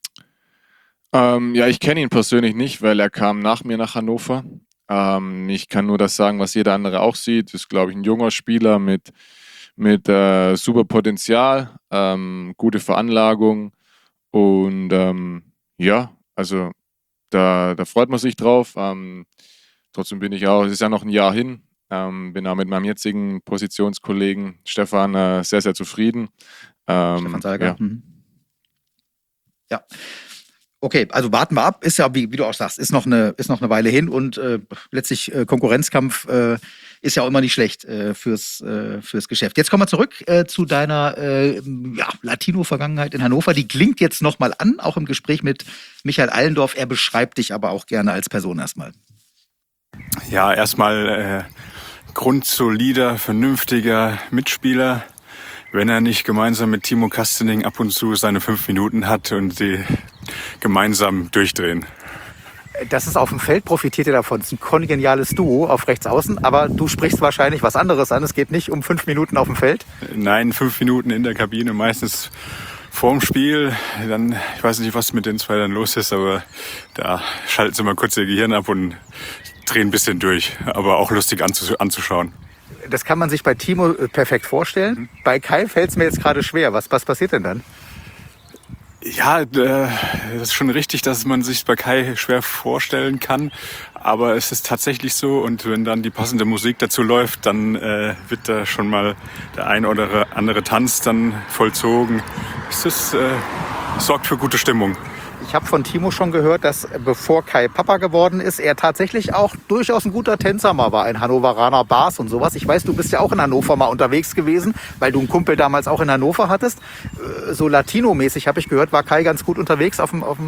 Ich kenne ihn persönlich nicht, weil er kam nach mir nach Hannover. Ich kann nur das sagen, was jeder andere auch sieht. Ist, glaube ich, ein junger Spieler mit super Potenzial, gute Veranlagung und also da freut man sich drauf. Trotzdem es ist ja noch ein Jahr hin, bin auch mit meinem jetzigen Positionskollegen Stefan sehr, sehr zufrieden. Stefan Salger. Ja. Okay, also warten wir ab. Ist ja, wie du auch sagst, ist noch eine Weile hin und letztlich Konkurrenzkampf ist ja auch immer nicht schlecht fürs Geschäft. Jetzt kommen wir zurück zu deiner Latino-Vergangenheit in Hannover. Die klingt jetzt nochmal an, auch im Gespräch mit Michael Allendorf. Er beschreibt dich aber auch gerne als Person erstmal. Ja, erstmal grundsolider, vernünftiger Mitspieler. Wenn er nicht gemeinsam mit Timo Kastening ab und zu seine 5 Minuten hat und die gemeinsam durchdrehen. Das ist auf dem Feld, profitiert ihr davon. Es ist ein kongeniales Duo auf Rechtsaußen, aber du sprichst wahrscheinlich was anderes an. Es geht nicht um 5 Minuten auf dem Feld. Nein, 5 Minuten in der Kabine, meistens vorm Spiel. Dann, ich weiß nicht, was mit den zwei dann los ist, aber da schalten sie mal kurz ihr Gehirn ab und drehen ein bisschen durch. Aber auch lustig anzuschauen. Das kann man sich bei Timo perfekt vorstellen. Bei Kai fällt es mir jetzt gerade schwer. Was passiert denn dann? Ja, das ist schon richtig, dass man sich bei Kai schwer vorstellen kann. Aber es ist tatsächlich so. Und wenn dann die passende Musik dazu läuft, dann wird da schon mal der ein oder andere Tanz dann vollzogen. Sorgt für gute Stimmung. Ich habe von Timo schon gehört, dass bevor Kai Papa geworden ist, er tatsächlich auch durchaus ein guter Tänzer mal war in Hannoveraner Bars und sowas. Ich weiß, du bist ja auch in Hannover mal unterwegs gewesen, weil du einen Kumpel damals auch in Hannover hattest. So Latino-mäßig habe ich gehört, war Kai ganz gut unterwegs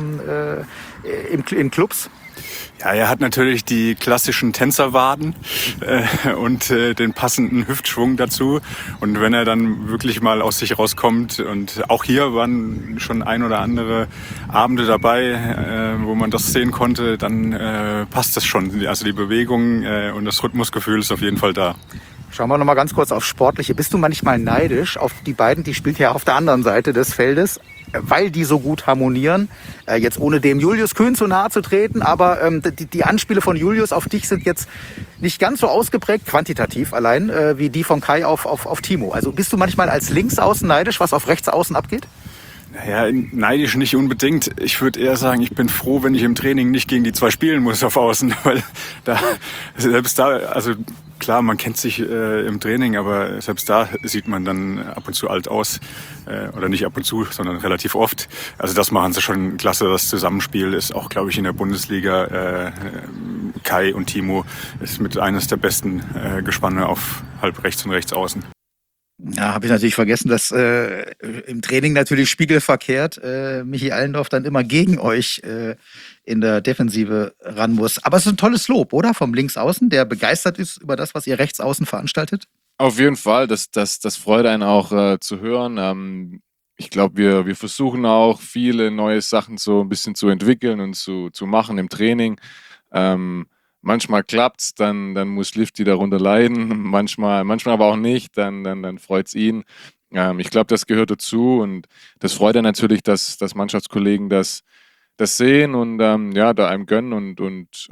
in Clubs. Ja, er hat natürlich die klassischen Tänzerwaden und den passenden Hüftschwung dazu. Und wenn er dann wirklich mal aus sich rauskommt, und auch hier waren schon ein oder andere Abende dabei, wo man das sehen konnte, dann passt das schon. Also die Bewegung und das Rhythmusgefühl ist auf jeden Fall da. Schauen wir noch mal ganz kurz aufs Sportliche. Bist du manchmal neidisch auf die beiden? Die spielt ja auf der anderen Seite des Feldes, weil die so gut harmonieren. Jetzt ohne dem Julius Kühn zu nahe zu treten, aber die Anspiele von Julius auf dich sind jetzt nicht ganz so ausgeprägt, quantitativ allein, wie die von Kai auf Timo. Also bist du manchmal als Linksaußen neidisch, was auf Rechtsaußen abgeht? Naja, neidisch nicht unbedingt. Ich würde eher sagen, ich bin froh, wenn ich im Training nicht gegen die zwei spielen muss auf Außen, weil selbst da, also klar, man kennt sich im Training, aber selbst da sieht man dann ab und zu alt aus. Oder nicht ab und zu, sondern relativ oft. Also das machen sie schon klasse. Das Zusammenspiel ist auch, glaube ich, in der Bundesliga. Kai und Timo ist mit eines der besten Gespanne auf halb rechts und rechts außen. Ja, habe ich natürlich vergessen, dass im Training natürlich spiegelverkehrt Michi Allendorf dann immer gegen euch in der Defensive ran muss. Aber es ist ein tolles Lob, oder? Vom Linksaußen, der begeistert ist über das, was ihr Rechtsaußen veranstaltet. Auf jeden Fall, das freut einen auch zu hören. Ich glaube, wir versuchen auch viele neue Sachen so ein bisschen zu entwickeln und zu machen im Training. Manchmal klappt's, dann muss Lifty darunter leiden, manchmal aber auch nicht, dann freut's ihn. Ich glaube, das gehört dazu und das freut er natürlich, dass Mannschaftskollegen das sehen und da einem gönnen und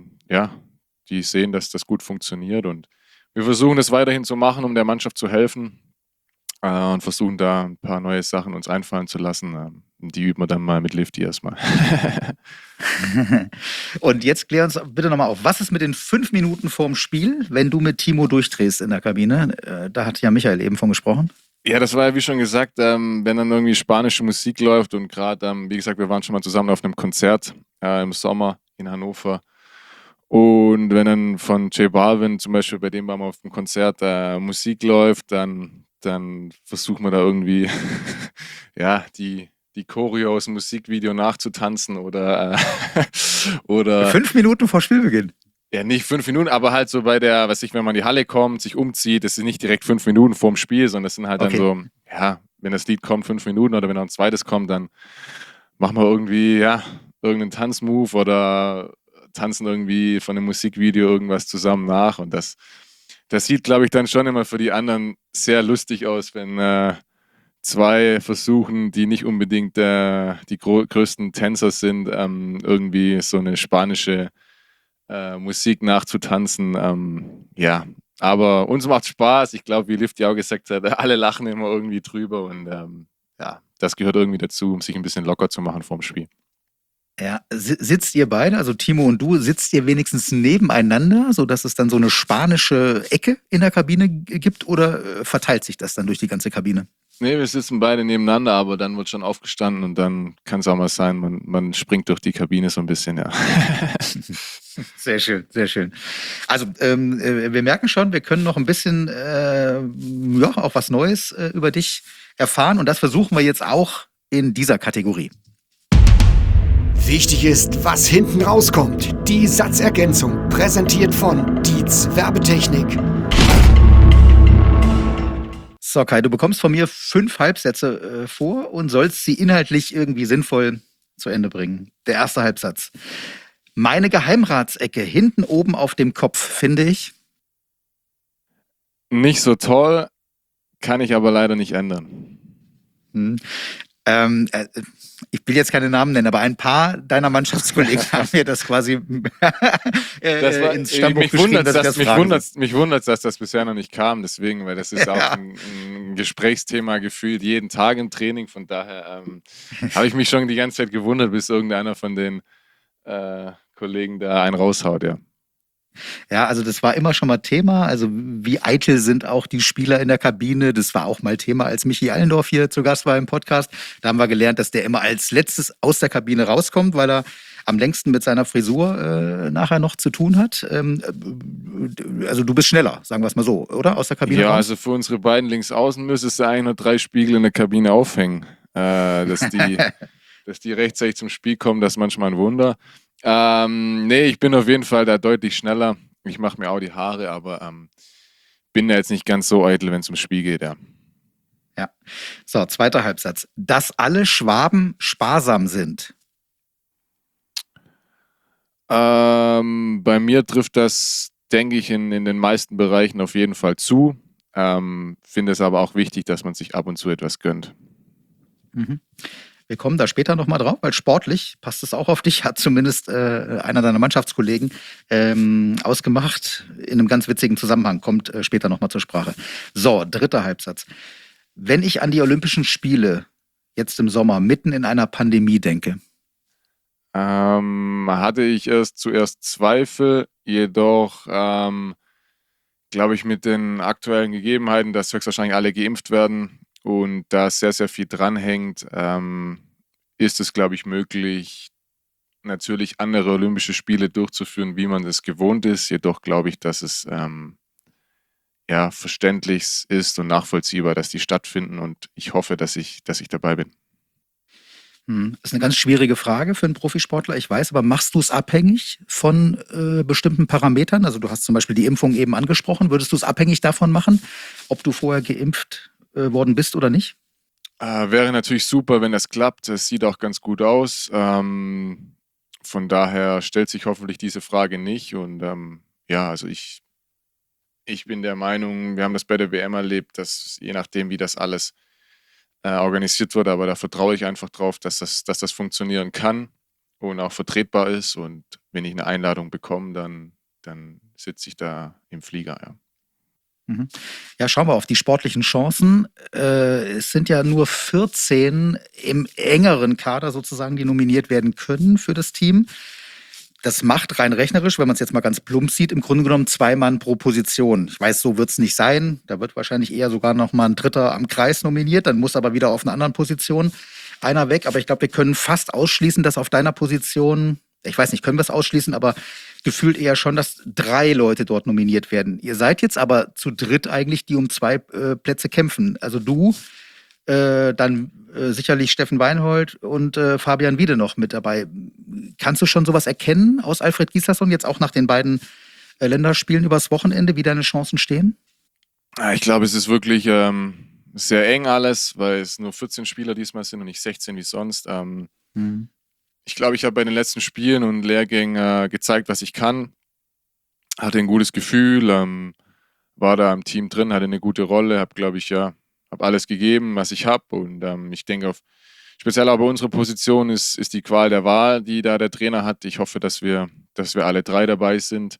die sehen, dass das gut funktioniert und wir versuchen das weiterhin zu machen, um der Mannschaft zu helfen und versuchen da ein paar neue Sachen uns einfallen zu lassen. Die üben wir dann mal mit Lifty erstmal. Und jetzt klär uns bitte nochmal auf, was ist mit den 5 Minuten vorm Spiel, wenn du mit Timo durchdrehst in der Kabine? Da hat ja Michael eben von gesprochen. Ja, das war ja wie schon gesagt, wenn dann irgendwie spanische Musik läuft und gerade, wie gesagt, wir waren schon mal zusammen auf einem Konzert im Sommer in Hannover. Und wenn dann von J Balvin zum Beispiel, bei dem waren wir auf dem Konzert, Musik läuft, dann versuchen wir da irgendwie die Choreo aus dem Musikvideo nachzutanzen oder 5 Minuten vor Spielbeginn. Ja, nicht 5 Minuten, aber halt so bei der, wenn man in die Halle kommt, sich umzieht, das ist nicht direkt 5 Minuten vorm Spiel, sondern das sind halt dann so, wenn das Lied kommt, 5 Minuten oder wenn noch ein zweites kommt, dann machen wir irgendwie, irgendeinen Tanzmove oder tanzen irgendwie von einem Musikvideo irgendwas zusammen nach und das sieht, glaube ich, dann schon immer für die anderen sehr lustig aus, wenn zwei versuchen, die nicht unbedingt die größten Tänzer sind, irgendwie so eine spanische Musik nachzutanzen. Aber uns macht Spaß. Ich glaube, wie Lifty auch gesagt hat, alle lachen immer irgendwie drüber und das gehört irgendwie dazu, um sich ein bisschen locker zu machen vorm Spiel. Ja, sitzt ihr beide, also Timo und du, sitzt ihr wenigstens nebeneinander, sodass es dann so eine spanische Ecke in der Kabine gibt oder verteilt sich das dann durch die ganze Kabine? Nee, wir sitzen beide nebeneinander, aber dann wird schon aufgestanden und dann kann es auch mal sein, man springt durch die Kabine so ein bisschen, ja. Sehr schön, sehr schön. Also wir merken schon, wir können noch ein bisschen auch was Neues über dich erfahren und das versuchen wir jetzt auch in dieser Kategorie. Wichtig ist, was hinten rauskommt. Die Satzergänzung, präsentiert von Dietz Werbetechnik. So, Kai, du bekommst von mir 5 Halbsätze vor und sollst sie inhaltlich irgendwie sinnvoll zu Ende bringen. Der erste Halbsatz. Meine Geheimratsecke hinten oben auf dem Kopf finde ich nicht so toll, kann ich aber leider nicht ändern. Ich will jetzt keine Namen nennen, aber ein paar deiner Mannschaftskollegen haben mir das quasi ins Stammbuch geschrieben, dass ich das fragen soll. Mich wundert, dass das bisher noch nicht kam, deswegen, weil das ist auch ein Gesprächsthema gefühlt jeden Tag im Training. Von daher habe ich mich schon die ganze Zeit gewundert, bis irgendeiner von den Kollegen da einen raushaut, ja. Ja, also das war immer schon mal Thema. Also wie eitel sind auch die Spieler in der Kabine. Das war auch mal Thema, als Michi Allendorf hier zu Gast war im Podcast. Da haben wir gelernt, dass der immer als letztes aus der Kabine rauskommt, weil er am längsten mit seiner Frisur nachher noch zu tun hat. Also du bist schneller, sagen wir es mal so, oder? Aus der Kabine Ja, raus? also für unsere beiden Linksaußen müsstest du eigentlich nur 3 Spiegel in der Kabine aufhängen, dass die rechtzeitig zum Spiel kommen. Das ist manchmal ein Wunder. Nee, ich bin auf jeden Fall da deutlich schneller. Ich mache mir auch die Haare, aber bin da jetzt nicht ganz so eitel, wenn es ums Spiel geht, ja. Ja. So, zweiter Halbsatz. Dass alle Schwaben sparsam sind. Bei mir trifft das, denke ich, in den meisten Bereichen auf jeden Fall zu. Finde es aber auch wichtig, dass man sich ab und zu etwas gönnt. Mhm. Wir kommen da später nochmal drauf, weil sportlich passt es auch auf dich, hat zumindest einer deiner Mannschaftskollegen ausgemacht, in einem ganz witzigen Zusammenhang, kommt später nochmal zur Sprache. So, dritter Halbsatz. Wenn ich an die Olympischen Spiele jetzt im Sommer mitten in einer Pandemie denke. Hatte ich zuerst Zweifel, jedoch glaube ich mit den aktuellen Gegebenheiten, dass höchstwahrscheinlich alle geimpft werden und da sehr, sehr viel dranhängt, ist es, glaube ich, möglich, natürlich andere Olympische Spiele durchzuführen, wie man es gewohnt ist. Jedoch glaube ich, dass es verständlich ist und nachvollziehbar, dass die stattfinden und ich hoffe, dass ich dabei bin. Das ist eine ganz schwierige Frage für einen Profisportler, ich weiß, aber machst du es abhängig von bestimmten Parametern? Also du hast zum Beispiel die Impfung eben angesprochen. Würdest du es abhängig davon machen, ob du vorher geimpft worden bist oder nicht? Wäre natürlich super, wenn das klappt. Es sieht auch ganz gut aus. Von daher stellt sich hoffentlich diese Frage nicht. Und also ich bin der Meinung, wir haben das bei der WM erlebt, dass je nachdem, wie das alles organisiert wird, aber da vertraue ich einfach drauf, dass das funktionieren kann und auch vertretbar ist. Und wenn ich eine Einladung bekomme, dann sitze ich da im Flieger, ja. Mhm. Ja, schauen wir auf die sportlichen Chancen. Es sind ja nur 14 im engeren Kader sozusagen, die nominiert werden können für das Team. Das macht rein rechnerisch, wenn man es jetzt mal ganz plump sieht, im Grunde genommen 2 Mann pro Position. Ich weiß, so wird es nicht sein. Da wird wahrscheinlich eher sogar noch mal ein Dritter am Kreis nominiert. Dann muss aber wieder auf einer anderen Position einer weg. Aber ich glaube, wir können fast ausschließen, dass auf deiner Position, ich weiß nicht, können wir es ausschließen, aber gefühlt eher schon, dass 3 Leute dort nominiert werden. Ihr seid jetzt aber zu dritt eigentlich, die um 2 Plätze kämpfen. Also du, dann sicherlich Steffen Weinhold und Fabian Wiede noch mit dabei. Kannst du schon sowas erkennen aus Alfred Gislason, jetzt auch nach den beiden Länderspielen übers Wochenende, wie deine Chancen stehen? Ich glaube, es ist wirklich sehr eng alles, weil es nur 14 Spieler diesmal sind und nicht 16 wie sonst. Ich glaube, ich habe bei den letzten Spielen und Lehrgängen gezeigt, was ich kann. Hatte ein gutes Gefühl, war da im Team drin, hatte eine gute Rolle, habe alles gegeben, was ich habe. Und ich denke, speziell auch bei unserer Position ist die Qual der Wahl, die da der Trainer hat. Ich hoffe, dass wir alle 3 dabei sind.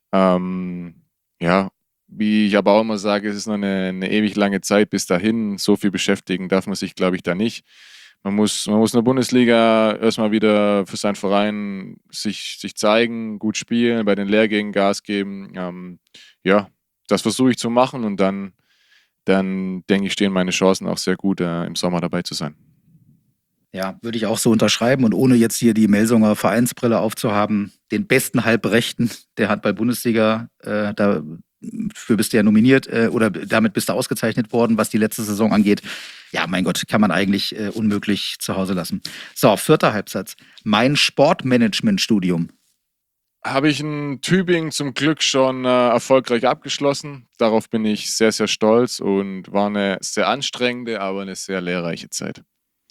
Wie ich aber auch immer sage, es ist noch eine ewig lange Zeit bis dahin. So viel beschäftigen darf man sich, glaube ich, da nicht. Man muss in der Bundesliga erstmal wieder für seinen Verein sich zeigen, gut spielen, bei den Lehrgängen Gas geben. Das versuche ich zu machen und dann denke ich, stehen meine Chancen auch sehr gut, im Sommer dabei zu sein. Ja, würde ich auch so unterschreiben und ohne jetzt hier die Melsunger Vereinsbrille aufzuhaben, den besten Halbrechten der Handball-Bundesliga, dafür bist du ja nominiert oder damit bist du ausgezeichnet worden, was die letzte Saison angeht. Ja, mein Gott, kann man eigentlich unmöglich zu Hause lassen. So, 4. Halbsatz. Mein Sportmanagement-Studium. Habe ich in Tübingen zum Glück schon erfolgreich abgeschlossen. Darauf bin ich sehr, sehr stolz und war eine sehr anstrengende, aber eine sehr lehrreiche Zeit.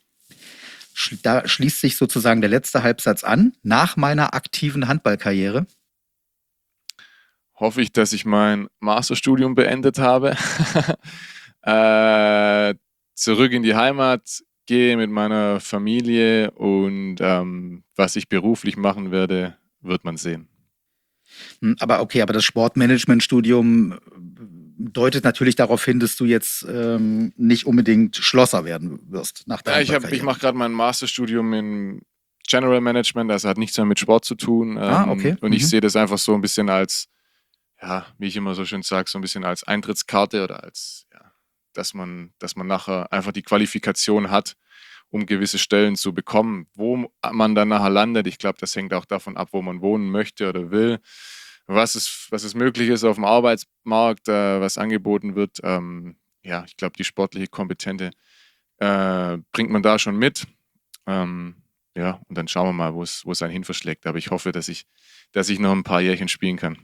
Da schließt sich sozusagen der letzte Halbsatz an. Nach meiner aktiven Handballkarriere hoffe ich, dass ich mein Masterstudium beendet habe. Zurück in die Heimat, gehe mit meiner Familie und was ich beruflich machen werde, wird man sehen. Aber okay, aber das Sportmanagementstudium deutet natürlich darauf hin, dass du jetzt nicht unbedingt Schlosser werden wirst nach deiner Ja, ich mache gerade mein Masterstudium in General Management, also hat nichts mehr mit Sport zu tun. Okay. Und ich sehe das einfach so ein bisschen als, ja, wie ich immer so schön sage, so ein bisschen als Eintrittskarte oder als, ja, dass man nachher einfach die Qualifikation hat, um gewisse Stellen zu bekommen. Wo man dann nachher landet, ich glaube, das hängt auch davon ab, wo man wohnen möchte oder will, was es möglich ist auf dem Arbeitsmarkt, was angeboten wird. Ja, ich glaube, die sportliche Kompetente bringt man da schon mit. Ja, und dann schauen wir mal, wo es einen hin verschlägt. Aber ich hoffe, dass ich noch ein paar Jährchen spielen kann.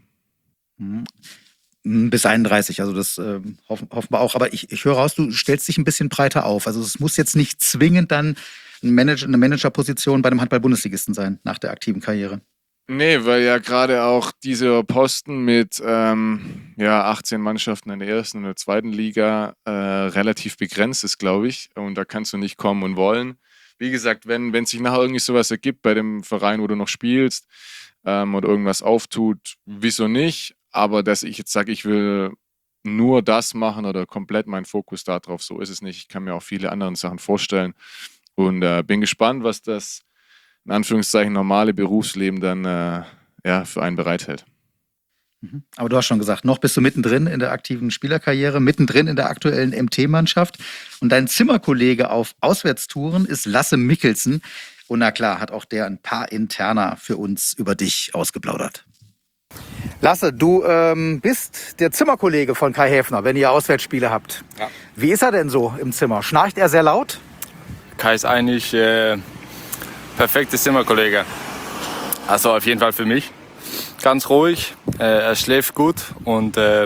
Bis 31, also das hoffen wir auch. Aber ich höre raus, du stellst dich ein bisschen breiter auf. Also es muss jetzt nicht zwingend dann eine Managerposition bei einem Handball-Bundesligisten sein nach der aktiven Karriere. Nee, weil ja gerade auch dieser Posten mit 18 Mannschaften in der ersten und der zweiten Liga relativ begrenzt ist, glaube ich. Und da kannst du nicht kommen und wollen. Wie gesagt, wenn sich nachher irgendwie sowas ergibt bei dem Verein, wo du noch spielst oder irgendwas auftut, wieso nicht? Aber dass ich jetzt sage, ich will nur das machen oder komplett meinen Fokus darauf, so ist es nicht. Ich kann mir auch viele andere Sachen vorstellen und bin gespannt, was das in Anführungszeichen normale Berufsleben dann für einen bereithält. Aber du hast schon gesagt, noch bist du mittendrin in der aktiven Spielerkarriere, mittendrin in der aktuellen MT-Mannschaft. Und dein Zimmerkollege auf Auswärtstouren ist Lasse Mikkelsen. Und na klar, hat auch der ein paar Interna für uns über dich ausgeplaudert. Lasse, du bist der Zimmerkollege von Kai Häfner, wenn ihr Auswärtsspiele habt. Ja. Wie ist er denn so im Zimmer? Schnarcht er sehr laut? Kai ist eigentlich perfekter Zimmerkollege. Also auf jeden Fall für mich. Ganz ruhig, er schläft gut und er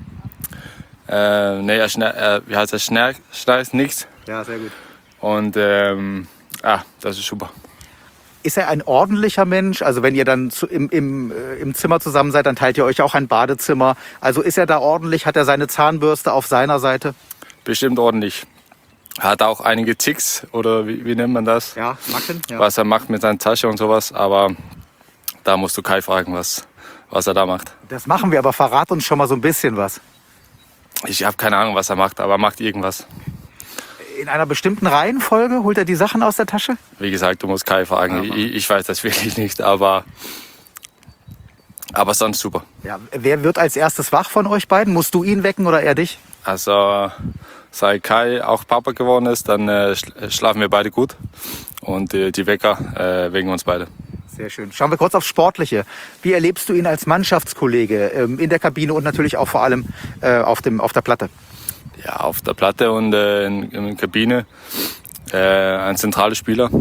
schnarcht nichts. Ja, sehr gut. Und das ist super. Ist er ein ordentlicher Mensch? Also wenn ihr dann im Zimmer zusammen seid, dann teilt ihr euch auch ein Badezimmer. Also ist er da ordentlich? Hat er seine Zahnbürste auf seiner Seite? Bestimmt ordentlich. Er hat auch einige Ticks, oder wie nennt man das? Ja, Macken. Ja. Was er macht mit seiner Tasche und sowas. Aber da musst du Kai fragen, was er da macht. Das machen wir, aber verrat uns schon mal so ein bisschen was. Ich habe keine Ahnung, was er macht, aber er macht irgendwas. In einer bestimmten Reihenfolge holt er die Sachen aus der Tasche? Wie gesagt, du musst Kai fragen. Ich weiß das wirklich nicht, aber sonst super. Ja, wer wird als erstes wach von euch beiden? Musst du ihn wecken oder er dich? Also seit Kai auch Papa geworden ist, dann schlafen wir beide gut. Und die Wecker wecken uns beide. Sehr schön. Schauen wir kurz aufs Sportliche. Wie erlebst du ihn als Mannschaftskollege in der Kabine und natürlich auch vor allem auf der Platte? Ja, auf der Platte und in der Kabine. Ein zentraler Spieler,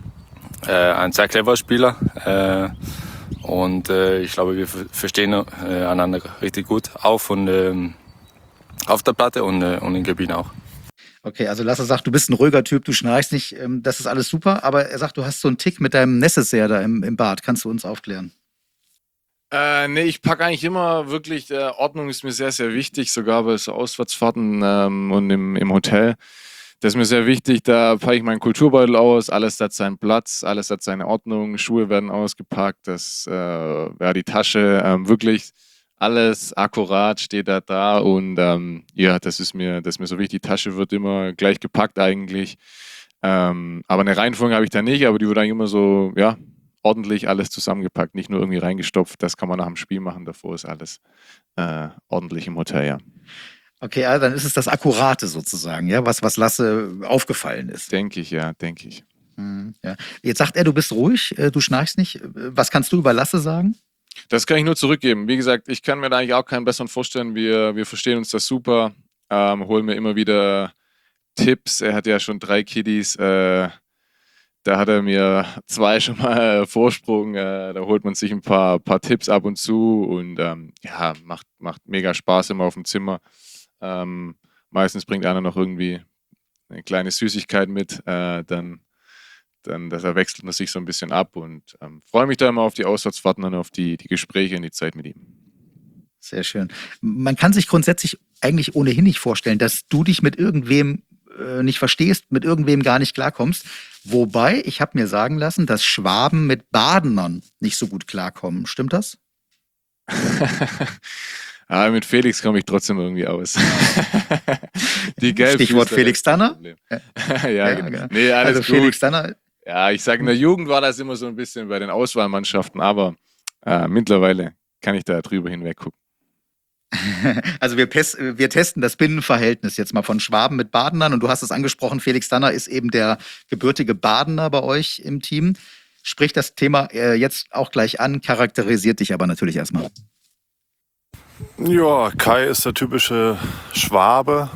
ein sehr cleverer Spieler. Und ich glaube, wir verstehen einander richtig gut auf der Platte und in der Kabine auch. Okay, also Lasse sagt, du bist ein ruhiger Typ, du schnarchst nicht, das ist alles super, aber er sagt, du hast so einen Tick mit deinem Necessaire da im Bad. Kannst du uns aufklären? Nee, ich packe eigentlich immer wirklich, Ordnung ist mir sehr, sehr wichtig, sogar bei so Auswärtsfahrten und im Hotel. Das ist mir sehr wichtig, da packe ich meinen Kulturbeutel aus, alles hat seinen Platz, alles hat seine Ordnung, Schuhe werden ausgepackt, die Tasche, wirklich alles akkurat steht da und das ist mir so wichtig. Die Tasche wird immer gleich gepackt eigentlich, aber eine Reihenfolge habe ich da nicht, aber die wird eigentlich immer so, ja, ordentlich alles zusammengepackt, nicht nur irgendwie reingestopft. Das kann man nach dem Spiel machen, davor ist alles ordentlich im Hotel, ja. Okay, also dann ist es das Akkurate sozusagen, ja, was Lasse aufgefallen ist. Denke ich. Ja. Jetzt sagt er, du bist ruhig, du schnarchst nicht. Was kannst du über Lasse sagen? Das kann ich nur zurückgeben. Wie gesagt, ich kann mir da eigentlich auch keinen besseren vorstellen. Wir verstehen uns das super, holen mir immer wieder Tipps. Er hat ja schon 3 Kiddies, da hat er mir 2 schon mal Vorsprung. Da holt man sich ein paar Tipps ab und zu und macht mega Spaß immer auf dem Zimmer. Meistens bringt einer noch irgendwie eine kleine Süßigkeit mit, dann das wechselt man sich so ein bisschen ab und freue mich da immer auf die Auswärtsfahrten und auf die Gespräche und die Zeit mit ihm. Sehr schön. Man kann sich grundsätzlich eigentlich ohnehin nicht vorstellen, dass du dich mit irgendwem nicht verstehst, mit irgendwem gar nicht klarkommst. Wobei, ich habe mir sagen lassen, dass Schwaben mit Badenern nicht so gut klarkommen. Stimmt das? Aber mit Felix komme ich trotzdem irgendwie aus. Die Gelbfüßler, Stichwort Felix Danner. Ja, genau. Nee, alles also gut. Felix Danner. Ja, ich sage, in der Jugend war das immer so ein bisschen bei den Auswahlmannschaften, aber mittlerweile kann ich da drüber hinweg gucken. Also wir testen das Binnenverhältnis jetzt mal von Schwaben mit Badenern. Und du hast es angesprochen, Felix Danner ist eben der gebürtige Badener bei euch im Team. Sprich das Thema jetzt auch gleich an, charakterisiert dich aber natürlich erstmal. Ja, Kai ist der typische Schwabe.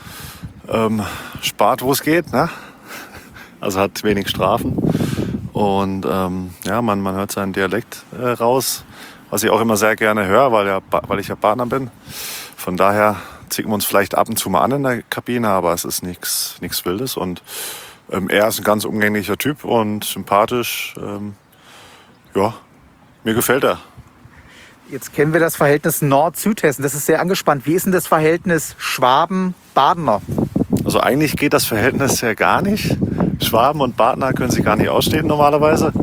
Spart, wo es geht, ne? Also hat wenig Strafen. Und man hört seinen Dialekt raus, was ich auch immer sehr gerne höre, weil ich ja Partner bin. Von daher zicken wir uns vielleicht ab und zu mal an in der Kabine, aber es ist nichts Wildes. Und er ist ein ganz umgänglicher Typ und sympathisch. Mir gefällt er. Jetzt kennen wir das Verhältnis Nord-Südhessen. Das ist sehr angespannt. Wie ist denn das Verhältnis Schwaben-Badener? Also eigentlich geht das Verhältnis ja gar nicht. Schwaben und Badener können sich gar nicht ausstehen normalerweise.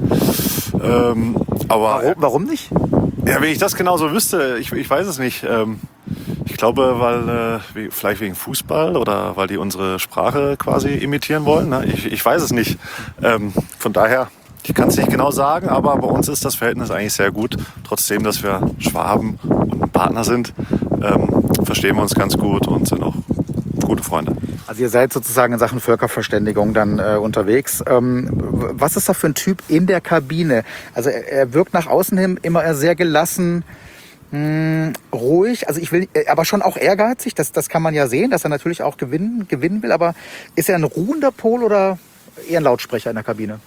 Aber warum nicht? Ja, wenn ich das genau so wüsste, ich weiß es nicht. Ich glaube, weil vielleicht wegen Fußball oder weil die unsere Sprache quasi imitieren wollen. Ne? Ich weiß es nicht. Von daher, ich kann es nicht genau sagen, aber bei uns ist das Verhältnis eigentlich sehr gut. Trotzdem, dass wir Schwaben und Partner sind, verstehen wir uns ganz gut und sind auch gute Freunde. Also ihr seid sozusagen in Sachen Völkerverständigung dann unterwegs. Was ist da für ein Typ in der Kabine? Also er wirkt nach außen hin immer sehr gelassen, ruhig. Also aber schon auch ehrgeizig. Das kann man ja sehen, dass er natürlich auch gewinnen will. Aber ist er ein ruhender Pol oder eher ein Lautsprecher in der Kabine?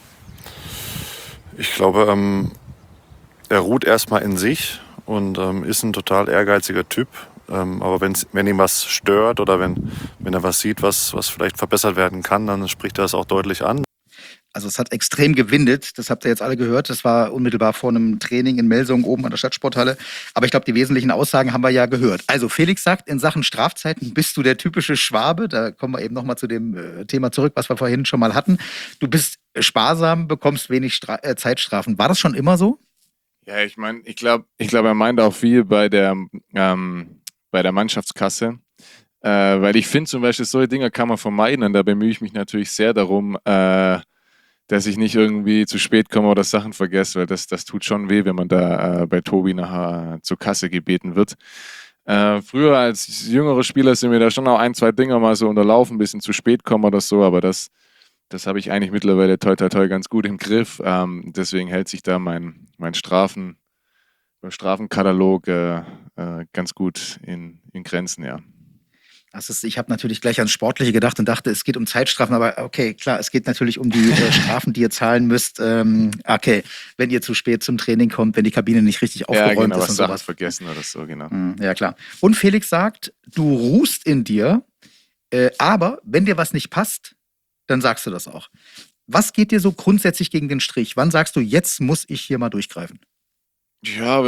Ich glaube, er ruht erstmal in sich und ist ein total ehrgeiziger Typ. Aber wenn ihm was stört oder wenn er was sieht, was vielleicht verbessert werden kann, dann spricht er es auch deutlich an. Also es hat extrem gewindet, das habt ihr jetzt alle gehört. Das war unmittelbar vor einem Training in Melsungen oben an der Stadtsporthalle. Aber ich glaube, die wesentlichen Aussagen haben wir ja gehört. Also Felix sagt, in Sachen Strafzeiten bist du der typische Schwabe. Da kommen wir eben nochmal zu dem Thema zurück, was wir vorhin schon mal hatten. Du bist sparsam, bekommst wenig Zeitstrafen. War das schon immer so? Ja, ich meine, ich glaube, er meint auch viel bei der Mannschaftskasse. Weil ich finde zum Beispiel, solche Dinge kann man vermeiden und da bemühe ich mich natürlich sehr darum, dass ich nicht irgendwie zu spät komme oder Sachen vergesse, weil das tut schon weh, wenn man da bei Tobi nachher zur Kasse gebeten wird. Früher als jüngerer Spieler sind mir da schon auch ein, zwei Dinger mal so unterlaufen, ein bisschen zu spät kommen oder so, aber das habe ich eigentlich mittlerweile toi ganz gut im Griff. Deswegen hält sich da mein Strafenkatalog ganz gut in Grenzen, ja. Ich habe natürlich gleich ans Sportliche gedacht und dachte, es geht um Zeitstrafen, aber okay, klar, es geht natürlich um die Strafen, die ihr zahlen müsst. Okay, wenn ihr zu spät zum Training kommt, wenn die Kabine nicht richtig aufgeräumt ist und sowas. Vergessen oder so, genau. Ja, klar. Und Felix sagt, du ruhst in dir, aber wenn dir was nicht passt, dann sagst du das auch. Was geht dir so grundsätzlich gegen den Strich? Wann sagst du, jetzt muss ich hier mal durchgreifen? Ja,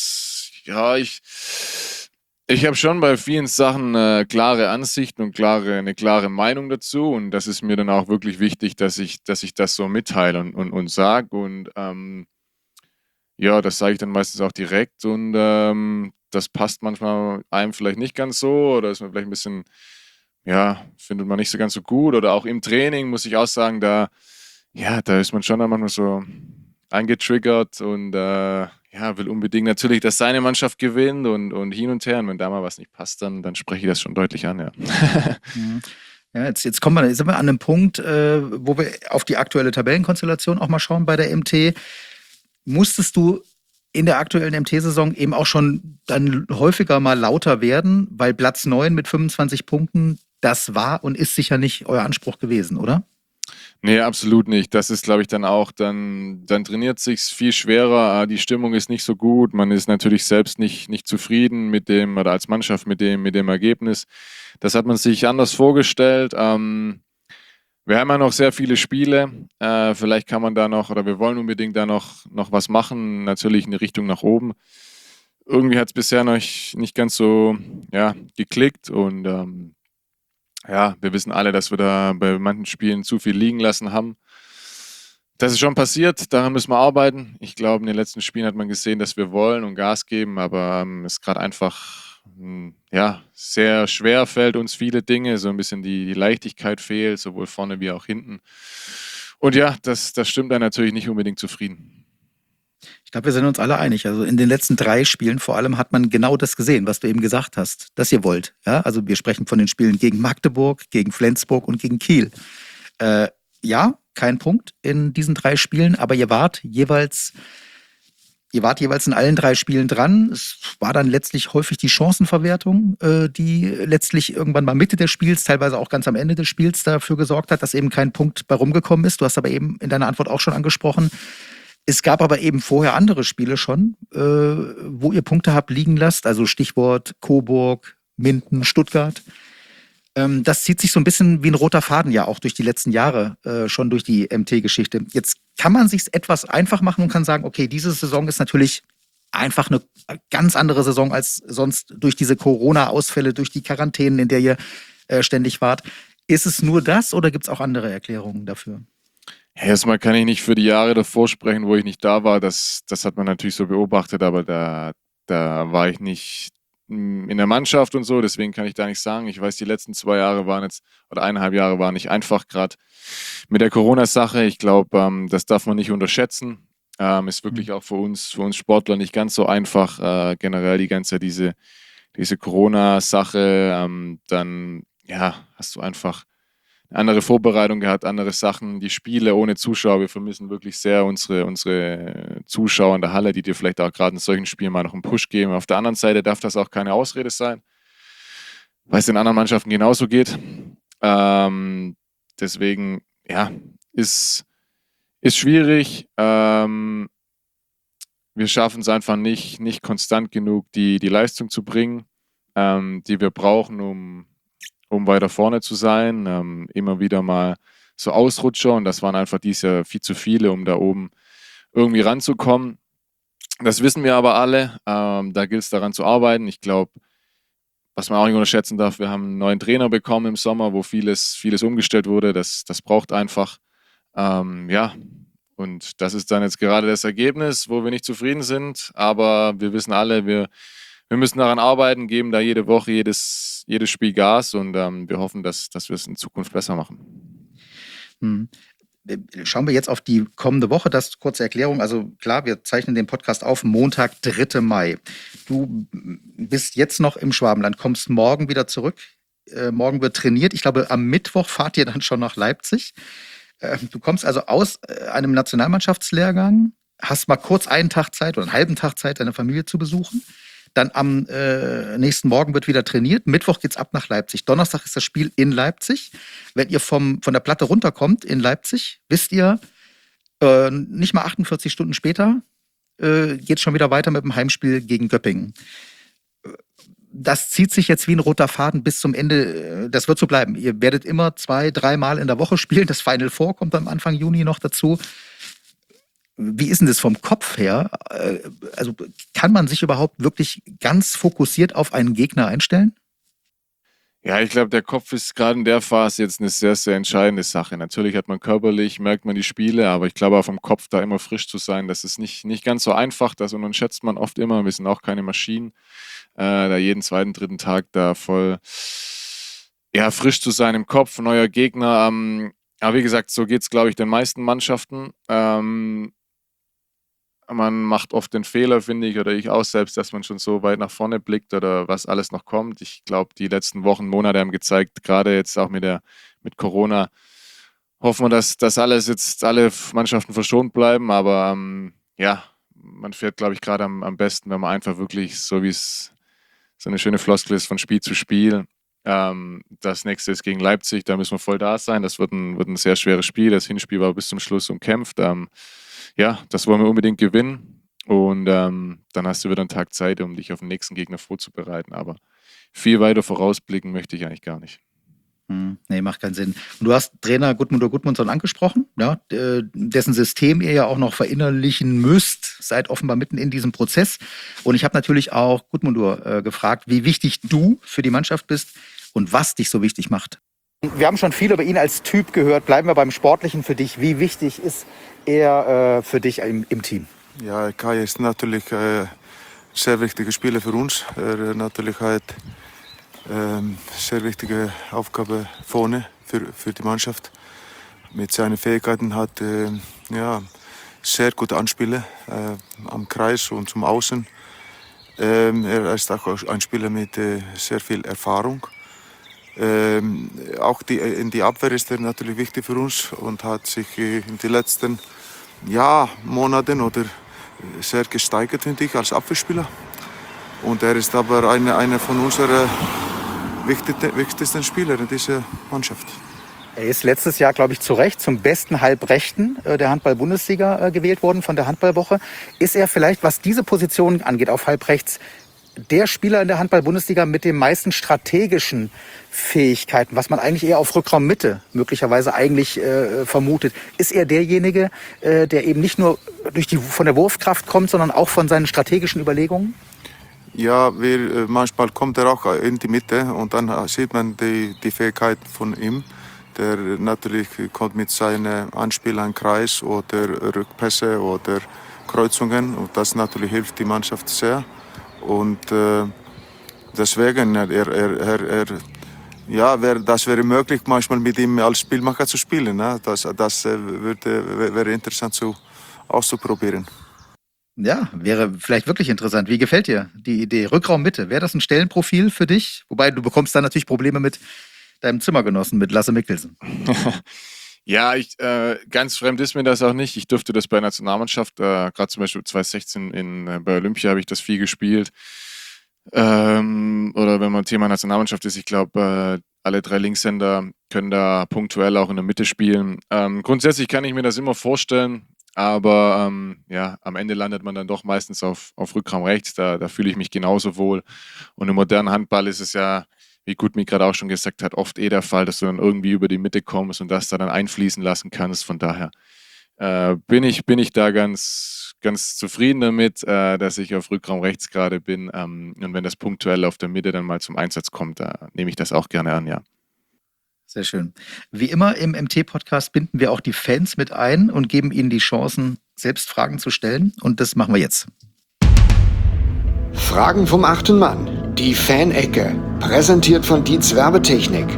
ich habe schon bei vielen Sachen klare Ansichten und eine klare Meinung dazu und das ist mir dann auch wirklich wichtig, dass ich das so mitteile und sage und das sage ich dann meistens auch direkt und das passt manchmal einem vielleicht nicht ganz so oder ist man vielleicht ein bisschen, findet man nicht so ganz so gut oder auch im Training muss ich auch sagen, da ist man schon manchmal so angetriggert und will unbedingt natürlich, dass seine Mannschaft gewinnt und hin und her. Und wenn da mal was nicht passt, dann spreche ich das schon deutlich an, ja. Ja, jetzt sind wir an einem Punkt, wo wir auf die aktuelle Tabellenkonstellation auch mal schauen bei der MT. Musstest du in der aktuellen MT-Saison eben auch schon dann häufiger mal lauter werden, weil Platz 9 mit 25 Punkten, das war und ist sicher nicht euer Anspruch gewesen, oder? Nee, absolut nicht. Das ist, glaube ich, dann trainiert sich's viel schwerer. Die Stimmung ist nicht so gut. Man ist natürlich selbst nicht zufrieden mit dem oder als Mannschaft mit dem Ergebnis. Das hat man sich anders vorgestellt. Wir haben ja noch sehr viele Spiele. Vielleicht kann man da noch oder wir wollen unbedingt da noch was machen. Natürlich in die Richtung nach oben. Irgendwie hat es bisher noch nicht ganz so geklickt und ja, wir wissen alle, dass wir da bei manchen Spielen zu viel liegen lassen haben. Das ist schon passiert, daran müssen wir arbeiten. Ich glaube, in den letzten Spielen hat man gesehen, dass wir wollen und Gas geben, aber es gerade einfach ja, sehr schwer fällt uns viele Dinge, so ein bisschen die Leichtigkeit fehlt, sowohl vorne wie auch hinten. Und ja, das stimmt dann natürlich nicht unbedingt zufrieden. Ich glaube, wir sind uns alle einig. Also in den letzten 3 Spielen vor allem hat man genau das gesehen, was du eben gesagt hast, dass ihr wollt. Ja, also wir sprechen von den Spielen gegen Magdeburg, gegen Flensburg und gegen Kiel. Ja, kein Punkt in diesen 3 Spielen, aber ihr wart jeweils in allen 3 Spielen dran. Es war dann letztlich häufig die Chancenverwertung, die letztlich irgendwann mal Mitte des Spiels, teilweise auch ganz am Ende des Spiels dafür gesorgt hat, dass eben kein Punkt bei rumgekommen ist. Du hast aber eben in deiner Antwort auch schon angesprochen. Es gab aber eben vorher andere Spiele schon, wo ihr Punkte habt liegen lasst. Also Stichwort Coburg, Minden, Stuttgart. Das zieht sich so ein bisschen wie ein roter Faden ja auch durch die letzten Jahre, schon durch die MT-Geschichte. Jetzt kann man sich's etwas einfach machen und kann sagen, okay, diese Saison ist natürlich einfach eine ganz andere Saison als sonst durch diese Corona-Ausfälle, durch die Quarantänen, in der ihr ständig wart. Ist es nur das oder gibt's auch andere Erklärungen dafür? Ja, erstmal kann ich nicht für die Jahre davor sprechen, wo ich nicht da war. Das hat man natürlich so beobachtet, aber da war ich nicht in der Mannschaft und so, deswegen kann ich da nichts sagen. Ich weiß, die letzten 2 Jahre waren jetzt, oder 1,5 Jahre waren nicht einfach, gerade mit der Corona-Sache. Ich glaube, das darf man nicht unterschätzen. Ist wirklich auch für uns Sportler nicht ganz so einfach, generell die ganze Zeit diese Corona-Sache. Dann, ja, hast du einfach eine andere Vorbereitung gehabt, andere Sachen, die Spiele ohne Zuschauer. Wir vermissen wirklich sehr unsere Zuschauer in der Halle, die dir vielleicht auch gerade in solchen Spielen mal noch einen Push geben. Auf der anderen Seite darf das auch keine Ausrede sein, weil es den anderen Mannschaften genauso geht. Deswegen, ja, ist schwierig. Wir schaffen es einfach nicht konstant genug, die Leistung zu bringen, die wir brauchen, um weiter vorne zu sein. Immer wieder mal so Ausrutscher und das waren einfach dieses Jahr viel zu viele, um da oben irgendwie ranzukommen. Das wissen wir aber alle. Da gilt es daran zu arbeiten. Ich glaube, was man auch nicht unterschätzen darf, wir haben einen neuen Trainer bekommen im Sommer, wo vieles umgestellt wurde. Das braucht einfach. Ja, und das ist dann jetzt gerade das Ergebnis, wo wir nicht zufrieden sind. Aber wir wissen alle, wir müssen daran arbeiten, geben da jede Woche, jedes Spiel Gas und wir hoffen, dass wir es in Zukunft besser machen. Schauen wir jetzt auf die kommende Woche. Das kurze Erklärung. Also klar, wir zeichnen den Podcast auf Montag, 3. Mai. Du bist jetzt noch im Schwabenland, kommst morgen wieder zurück. Morgen wird trainiert. Ich glaube, am Mittwoch fahrt ihr dann schon nach Leipzig. Du kommst also aus einem Nationalmannschaftslehrgang, hast mal kurz einen Tag Zeit oder einen halben Tag Zeit, deine Familie zu besuchen. Dann am nächsten Morgen wird wieder trainiert. Mittwoch geht's ab nach Leipzig. Donnerstag ist das Spiel in Leipzig. Wenn ihr von der Platte runterkommt in Leipzig, wisst ihr, nicht mal 48 Stunden später geht's schon wieder weiter mit dem Heimspiel gegen Göppingen. Das zieht sich jetzt wie ein roter Faden bis zum Ende. Das wird so bleiben. Ihr werdet immer 2-3 Mal in der Woche spielen. Das Final Four kommt am Anfang Juni noch dazu. Wie ist denn das vom Kopf her? Also kann man sich überhaupt wirklich ganz fokussiert auf einen Gegner einstellen? Ja, ich glaube, der Kopf ist gerade in der Phase jetzt eine sehr, sehr entscheidende Sache. Natürlich hat man körperlich, merkt man die Spiele, aber ich glaube auch vom Kopf da immer frisch zu sein, das ist nicht ganz so einfach. Das unterschätzt man oft immer. Wir sind auch keine Maschinen, da jeden 2., 3. Tag da voll frisch zu sein im Kopf, neuer Gegner. Aber wie gesagt, so geht es, glaube ich, den meisten Mannschaften. Man macht oft den Fehler, finde ich, oder ich auch selbst, dass man schon so weit nach vorne blickt oder was alles noch kommt. Ich glaube, die letzten Wochen, Monate haben gezeigt, gerade jetzt auch mit Corona, hoffen wir, dass alle Mannschaften verschont bleiben. Aber man fährt, glaube ich, gerade am besten, wenn man einfach wirklich, so wie es so eine schöne Floskel ist, von Spiel zu Spiel. Das nächste ist gegen Leipzig, da müssen wir voll da sein. Das wird ein sehr schweres Spiel. Das Hinspiel war bis zum Schluss umkämpft. Das wollen wir unbedingt gewinnen und dann hast du wieder einen Tag Zeit, um dich auf den nächsten Gegner vorzubereiten, aber viel weiter vorausblicken möchte ich eigentlich gar nicht. Nee, macht keinen Sinn. Und du hast Trainer Gudmundur Gudmundsson angesprochen, ja, dessen System ihr ja auch noch verinnerlichen müsst, seid offenbar mitten in diesem Prozess. Und ich habe natürlich auch Gudmundur gefragt, wie wichtig du für die Mannschaft bist und was dich so wichtig macht. Wir haben schon viel über ihn als Typ gehört. Bleiben wir beim Sportlichen für dich. Wie wichtig ist er für dich im Team? Ja, Kai ist natürlich sehr wichtiger Spieler für uns. Er hat natürlich halt sehr wichtige Aufgabe vorne für die Mannschaft. Mit seinen Fähigkeiten hat sehr gute Anspiele am Kreis und zum Außen. Er ist auch ein Spieler mit sehr viel Erfahrung. Auch in die Abwehr ist er natürlich wichtig für uns und hat sich in den letzten Monaten oder sehr gesteigert, finde ich, als Abwehrspieler. Und er ist aber einer von unseren wichtigsten Spielern in dieser Mannschaft. Er ist letztes Jahr, glaube ich, zu Recht zum besten Halbrechten der Handball-Bundesliga gewählt worden von der Handballwoche. Ist er vielleicht, was diese Position angeht, auf Halbrechts, der Spieler in der Handball-Bundesliga mit den meisten strategischen Fähigkeiten, was man eigentlich eher auf Rückraummitte möglicherweise eigentlich vermutet? Ist er derjenige, der eben nicht nur von der Wurfkraft kommt, sondern auch von seinen strategischen Überlegungen? Ja, manchmal kommt er auch in die Mitte und dann sieht man die Fähigkeit von ihm. Der natürlich kommt mit seinen Anspielern Kreis oder Rückpässe oder Kreuzungen und das natürlich hilft die Mannschaft sehr. Und deswegen, das wäre möglich, manchmal mit ihm als Spielmacher zu spielen. Ne? Das wäre interessant auszuprobieren. Ja, wäre vielleicht wirklich interessant. Wie gefällt dir die Idee? Rückraummitte, wäre das ein Stellenprofil für dich? Wobei, du bekommst dann natürlich Probleme mit deinem Zimmergenossen, mit Lasse Mikkelsen. Ja, ganz fremd ist mir das auch nicht. Ich durfte das bei der Nationalmannschaft, gerade zum Beispiel 2016 bei Olympia habe ich das viel gespielt. Oder wenn man Thema Nationalmannschaft ist, ich glaube, alle 3 Linkshänder können da punktuell auch in der Mitte spielen. Grundsätzlich kann ich mir das immer vorstellen, aber am Ende landet man dann doch meistens auf Rückraum rechts. Da fühle ich mich genauso wohl. Und im modernen Handball ist es ja, wie Gutmik gerade auch schon gesagt hat, oft der Fall, dass du dann irgendwie über die Mitte kommst und das da dann einfließen lassen kannst. Von daher bin ich da ganz, ganz zufrieden damit, dass ich auf Rückraum rechts gerade bin. Und wenn das punktuell auf der Mitte dann mal zum Einsatz kommt, da nehme ich das auch gerne an, ja. Sehr schön. Wie immer im MT-Podcast binden wir auch die Fans mit ein und geben ihnen die Chancen, selbst Fragen zu stellen. Und das machen wir jetzt. Fragen vom 8. Mann. Die Fan-Ecke. Präsentiert von Dietz Werbetechnik.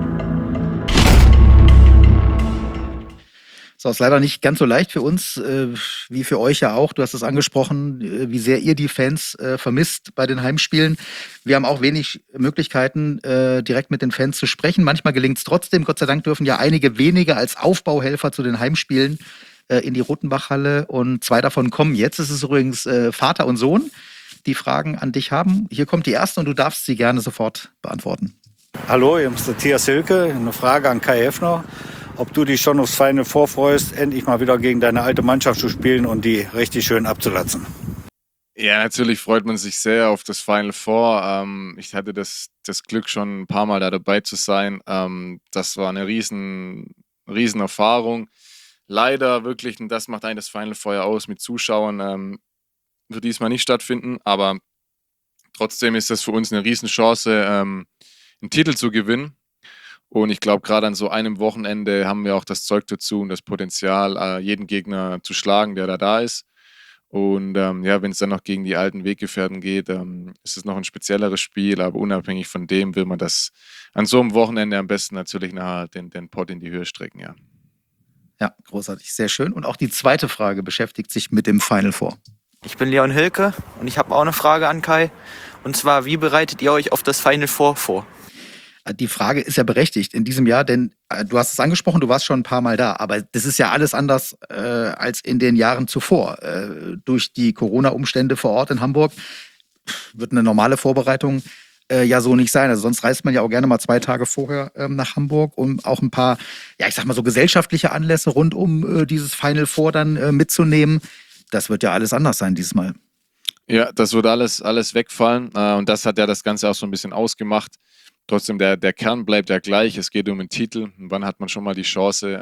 So, ist leider nicht ganz so leicht für uns, wie für euch ja auch. Du hast es angesprochen, wie sehr ihr die Fans vermisst bei den Heimspielen. Wir haben auch wenig Möglichkeiten, direkt mit den Fans zu sprechen. Manchmal gelingt es trotzdem. Gott sei Dank dürfen ja einige wenige als Aufbauhelfer zu den Heimspielen in die Rotenbachhalle. Und 2 davon kommen jetzt. Es ist übrigens Vater und Sohn, die Fragen an dich haben. Hier kommt die erste und du darfst sie gerne sofort beantworten. Hallo, hier ist Matthias Hilke. Eine Frage an Kai Heffner. Ob du dich schon aufs Final Four freust, endlich mal wieder gegen deine alte Mannschaft zu spielen und die richtig schön abzulatzen? Ja, natürlich freut man sich sehr auf das Final Four. Ich hatte das Glück, schon ein paar Mal da dabei zu sein. Das war eine riesen Erfahrung. Leider wirklich, und das macht eigentlich das Final Four ja aus, mit Zuschauern wird diesmal nicht stattfinden, aber trotzdem ist das für uns eine Riesenchance, einen Titel zu gewinnen. Und ich glaube, gerade an so einem Wochenende haben wir auch das Zeug dazu und das Potenzial, jeden Gegner zu schlagen, der da ist. Und wenn es dann noch gegen die alten Weggefährten geht, ist es noch ein spezielleres Spiel, aber unabhängig von dem will man das an so einem Wochenende am besten natürlich nachher den Pott in die Höhe strecken, ja. Ja, großartig, sehr schön. Und auch die zweite Frage beschäftigt sich mit dem Final Four. Ich bin Leon Hilke und ich habe auch eine Frage an Kai. Und zwar, wie bereitet ihr euch auf das Final Four vor? Die Frage ist ja berechtigt in diesem Jahr, denn du hast es angesprochen, du warst schon ein paar Mal da, aber das ist ja alles anders als in den Jahren zuvor. Durch die Corona-Umstände vor Ort in Hamburg wird eine normale Vorbereitung ja so nicht sein. Also sonst reist man ja auch gerne mal 2 Tage vorher nach Hamburg, um auch ein paar, ja ich sag mal so gesellschaftliche Anlässe rund um dieses Final Four dann mitzunehmen. Das wird ja alles anders sein dieses Mal. Ja, das wird alles wegfallen und das hat ja das Ganze auch so ein bisschen ausgemacht. Trotzdem, der Kern bleibt ja gleich. Es geht um einen Titel. Und wann hat man schon mal die Chance,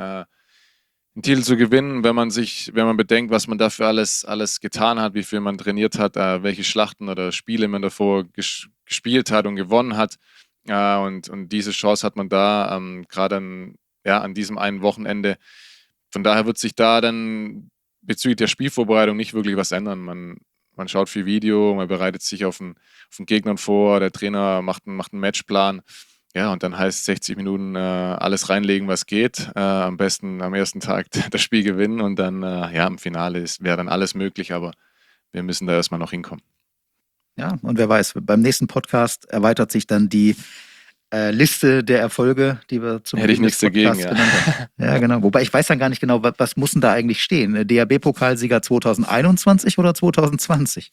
einen Titel zu gewinnen, wenn man bedenkt, was man dafür alles getan hat, wie viel man trainiert hat, welche Schlachten oder Spiele man davor gespielt hat und gewonnen hat. Und diese Chance hat man da, gerade an diesem einen Wochenende. Von daher wird sich da dann bezüglich der Spielvorbereitung nicht wirklich was ändern. Man schaut viel Video, man bereitet sich auf den Gegner vor, der Trainer macht einen Matchplan. Ja, und dann heißt 60 Minuten alles reinlegen, was geht. Am besten am ersten Tag das Spiel gewinnen und dann im Finale wäre dann alles möglich, aber wir müssen da erstmal noch hinkommen. Ja, und wer weiß, beim nächsten Podcast erweitert sich dann die Liste der Erfolge, die wir zum Hätte ich nichts dagegen, genannt haben. Ja, genau. Wobei ich weiß dann gar nicht genau, was muss denn da eigentlich stehen? DHB-Pokalsieger 2021 oder 2020?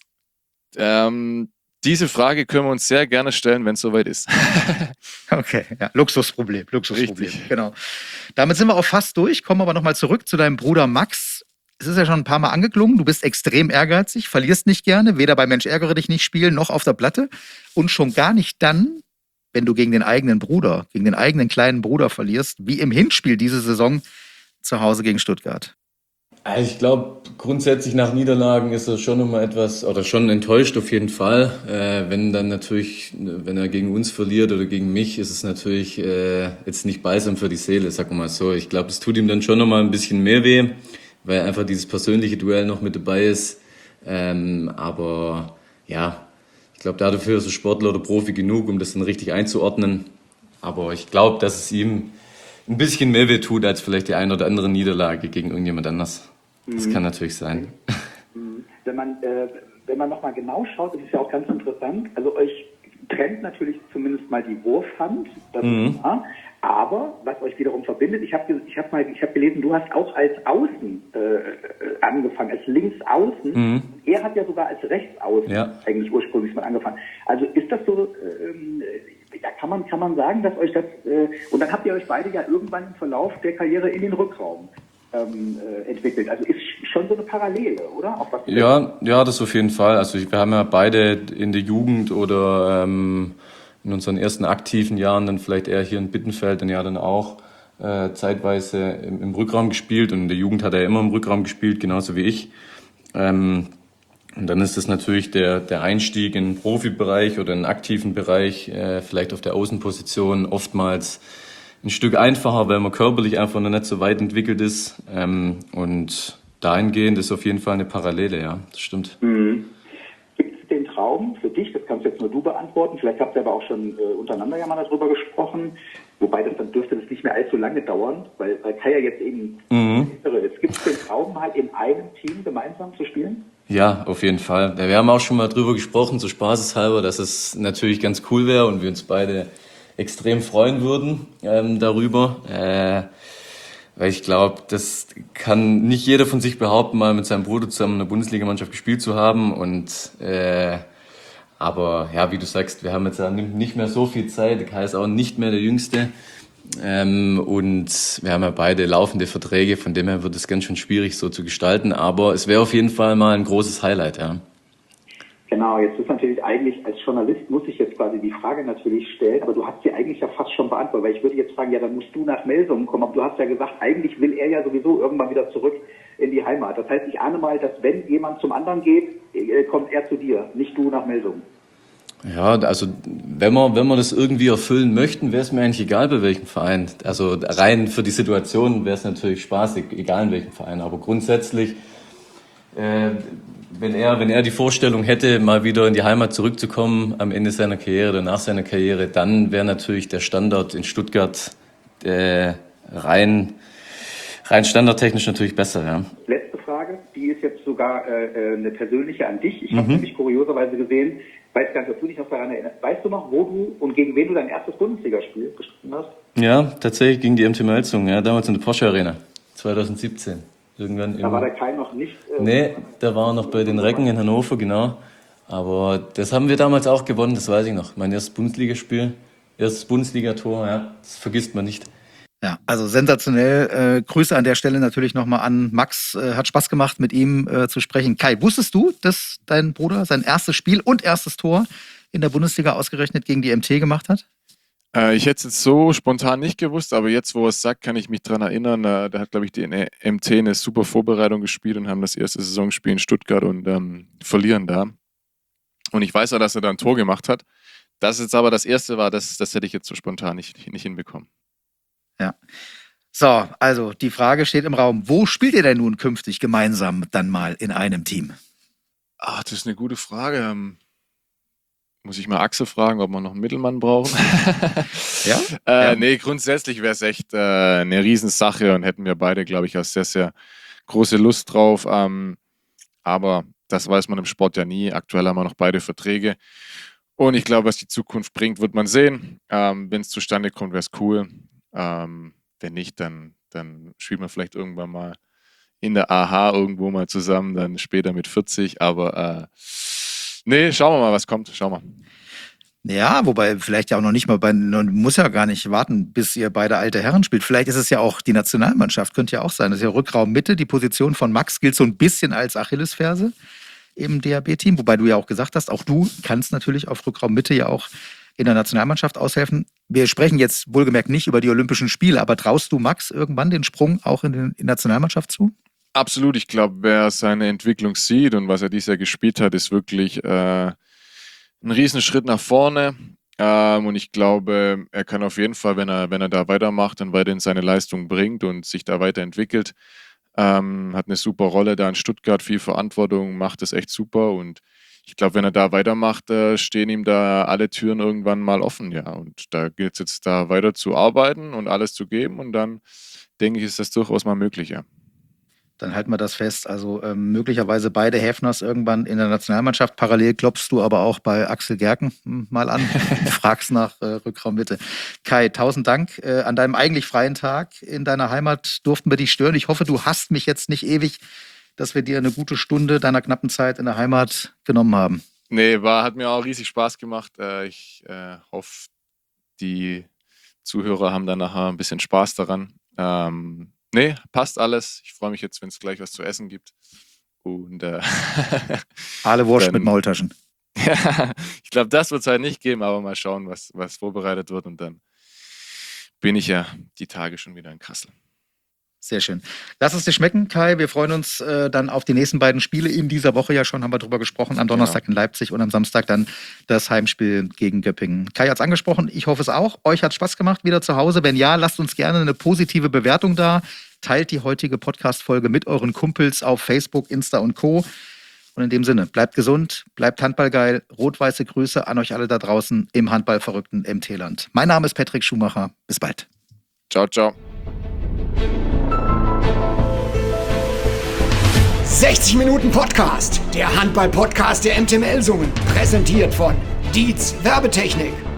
Diese Frage können wir uns sehr gerne stellen, wenn es soweit ist. Okay, ja, Luxusproblem. Richtig. Genau. Damit sind wir auch fast durch, kommen aber nochmal zurück zu deinem Bruder Max. Es ist ja schon ein paar Mal angeklungen, du bist extrem ehrgeizig, verlierst nicht gerne, weder bei Mensch ärgere dich nicht spielen, noch auf der Platte. Und schon gar nicht dann, wenn du gegen den eigenen Bruder, gegen den eigenen kleinen Bruder verlierst, wie im Hinspiel diese Saison zu Hause gegen Stuttgart. Also ich glaube, grundsätzlich nach Niederlagen ist er schon immer etwas, oder schon enttäuscht auf jeden Fall. Wenn er gegen uns verliert oder gegen mich, ist es natürlich jetzt nicht balsam für die Seele, sagen wir mal so. Ich glaube, es tut ihm dann schon nochmal ein bisschen mehr weh, weil einfach dieses persönliche Duell noch mit dabei ist. Aber ja, ich glaube, dafür ist er Sportler oder Profi genug, um das dann richtig einzuordnen. Aber ich glaube, dass es ihm ein bisschen mehr weh tut, als vielleicht die eine oder andere Niederlage gegen irgendjemand anders. Das kann natürlich sein. Wenn man nochmal genau schaut, das ist ja auch ganz interessant, also euch trennt natürlich zumindest mal die Wurfhand, das ist klar, aber was euch wiederum verbindet, ich hab gelesen, du hast auch als Außen angefangen, als Linksaußen. Er hat ja sogar als Rechtsaußen eigentlich ursprünglich mal angefangen. Also ist das so, kann man sagen, dass euch das, und dann habt ihr euch beide ja irgendwann im Verlauf der Karriere in den Rückraum entwickelt. Also ist schon so eine Parallele, oder? Auch was ja, das auf jeden Fall. Also wir haben ja beide in der Jugend oder in unseren ersten aktiven Jahren dann vielleicht eher hier in Bittenfeld, dann auch zeitweise im Rückraum gespielt, und in der Jugend hat er immer im Rückraum gespielt, genauso wie ich. Und dann ist es natürlich der Einstieg in den Profibereich oder in den aktiven Bereich, vielleicht auf der Außenposition oftmals ein Stück einfacher, weil man körperlich einfach noch nicht so weit entwickelt ist. Und dahingehend ist auf jeden Fall eine Parallele, ja, das stimmt. Gibt es den Traum für dich, das kannst jetzt nur du beantworten, vielleicht habt ihr aber auch schon untereinander ja mal darüber gesprochen, wobei dann dürfte das nicht mehr allzu lange dauern, weil Kai ja jetzt eben irre ist. Gibt es den Traum, halt in einem Team gemeinsam zu spielen? Ja, auf jeden Fall. Wir haben auch schon mal drüber gesprochen, so spaßeshalber, dass es natürlich ganz cool wäre und wir uns beide extrem freuen würden darüber. Weil ich glaube, das kann nicht jeder von sich behaupten, mal mit seinem Bruder zusammen in der Bundesligamannschaft gespielt zu haben. Aber ja, wie du sagst, wir haben jetzt nicht mehr so viel Zeit. Kai ist auch nicht mehr der Jüngste. Und wir haben ja beide laufende Verträge, von dem her wird es ganz schön schwierig so zu gestalten. Aber es wäre auf jeden Fall mal ein großes Highlight, ja. Genau, jetzt ist natürlich eigentlich, als Journalist muss ich jetzt quasi die Frage natürlich stellen, aber du hast sie eigentlich ja fast schon beantwortet, weil ich würde jetzt fragen, ja, dann musst du nach Melsungen kommen, aber du hast ja gesagt, eigentlich will er ja sowieso irgendwann wieder zurück in die Heimat. Das heißt, ich ahne mal, dass wenn jemand zum anderen geht, kommt er zu dir, nicht du nach Melsungen. Ja, also wenn wir das irgendwie erfüllen möchten, wäre es mir eigentlich egal, bei welchem Verein. Also rein für die Situation wäre es natürlich spaßig, egal in welchem Verein, aber grundsätzlich wenn er die Vorstellung hätte, mal wieder in die Heimat zurückzukommen am Ende seiner Karriere oder nach seiner Karriere, dann wäre natürlich der Standort in Stuttgart rein standardtechnisch natürlich besser. Ja. Letzte Frage, die ist jetzt sogar eine persönliche an dich. Ich habe nämlich kurioserweise gesehen, weiß gar nicht, ob du dich noch daran erinnerst. Weißt du noch, wo du und gegen wen du dein erstes Bundesligaspiel gespielt hast? Ja, tatsächlich gegen die MT Melsungen, ja, damals in der Porsche Arena, 2017. Da war der Kai noch nicht... Nee, der war noch bei den Recken in Hannover, genau. Aber das haben wir damals auch gewonnen, das weiß ich noch. Mein erstes Bundesligaspiel, erstes Bundesligator, ja, das vergisst man nicht. Ja, also sensationell. Grüße an der Stelle natürlich nochmal an Max. Hat Spaß gemacht, mit ihm zu sprechen. Kai, wusstest du, dass dein Bruder sein erstes Spiel und erstes Tor in der Bundesliga ausgerechnet gegen die MT gemacht hat? Ich hätte es jetzt so spontan nicht gewusst, aber jetzt, wo er es sagt, kann ich mich dran erinnern. Da hat, glaube ich, die MT eine super Vorbereitung gespielt und haben das erste Saisonspiel in Stuttgart und verlieren da. Und ich weiß auch, dass er da ein Tor gemacht hat. das jetzt aber das Erste war, das hätte ich jetzt so spontan nicht hinbekommen. Ja. So, also die Frage steht im Raum, wo spielt ihr denn nun künftig gemeinsam dann mal in einem Team? Ach, das ist eine gute Frage. Muss ich mal Axel fragen, ob wir noch einen Mittelmann brauchen? Ja? Nee, grundsätzlich wäre es echt eine Riesensache und hätten wir beide, glaube ich, auch sehr, sehr große Lust drauf. Aber das weiß man im Sport ja nie. Aktuell haben wir noch beide Verträge. Und ich glaube, was die Zukunft bringt, wird man sehen. Wenn es zustande kommt, wäre es cool. Wenn nicht, dann spielen wir vielleicht irgendwann mal in der AHA irgendwo mal zusammen, dann später mit 40. Aber nee, schauen wir mal, was kommt. Schauen wir. Ja, wobei vielleicht ja auch noch nicht mal man muss ja gar nicht warten, bis ihr beide alte Herren spielt. Vielleicht ist es ja auch die Nationalmannschaft, könnte ja auch sein. Das ist ja Rückraum Mitte, die Position von Max gilt so ein bisschen als Achillesferse im DHB-Team, wobei du ja auch gesagt hast, auch du kannst natürlich auf Rückraum Mitte ja auch in der Nationalmannschaft aushelfen. Wir sprechen jetzt wohlgemerkt nicht über die Olympischen Spiele, aber traust du Max irgendwann den Sprung auch in die Nationalmannschaft zu? Absolut, ich glaube, wer seine Entwicklung sieht und was er dieses Jahr gespielt hat, ist wirklich ein Riesenschritt nach vorne. Und ich glaube, er kann auf jeden Fall, wenn er da weitermacht und weiterhin seine Leistung bringt und sich da weiterentwickelt, hat eine super Rolle da in Stuttgart, viel Verantwortung, macht es echt super. Und ich glaube, wenn er da weitermacht, stehen ihm da alle Türen irgendwann mal offen. Ja, und da gilt es jetzt da weiter zu arbeiten und alles zu geben. Und dann denke ich, ist das durchaus mal möglich, ja. Dann halten wir das fest. Also möglicherweise beide Häfners irgendwann in der Nationalmannschaft. Parallel klopfst du aber auch bei Axel Gerken mal an. Fragst nach Rückraum Mitte. Kai, 1000 Dank. An deinem eigentlich freien Tag in deiner Heimat durften wir dich stören. Ich hoffe, du hast mich jetzt nicht ewig, dass wir dir eine gute Stunde deiner knappen Zeit in der Heimat genommen haben. Nee, hat mir auch riesig Spaß gemacht. Ich hoffe, die Zuhörer haben dann nachher ein bisschen Spaß daran. Nee, passt alles. Ich freue mich jetzt, wenn es gleich was zu essen gibt. Und Aale Wurst mit Maultaschen. Ja, ich glaube, das wird es halt nicht geben, aber mal schauen, was vorbereitet wird. Und dann bin ich ja die Tage schon wieder in Kassel. Sehr schön. Lass es dir schmecken, Kai. Wir freuen uns dann auf die nächsten beiden Spiele in dieser Woche. Ja schon, haben wir drüber gesprochen. Am Donnerstag in Leipzig und am Samstag dann das Heimspiel gegen Göppingen. Kai hat es angesprochen. Ich hoffe es auch. Euch hat Spaß gemacht wieder zu Hause. Wenn ja, lasst uns gerne eine positive Bewertung da. Teilt die heutige Podcast-Folge mit euren Kumpels auf Facebook, Insta und Co. Und in dem Sinne, bleibt gesund, bleibt handballgeil. Rot-weiße Grüße an euch alle da draußen im handballverrückten MT-Land. Mein Name ist Patrick Schumacher. Bis bald. Ciao, ciao. 60 Minuten Podcast, der Handball-Podcast der MT Melsungen, präsentiert von Dietz Werbetechnik.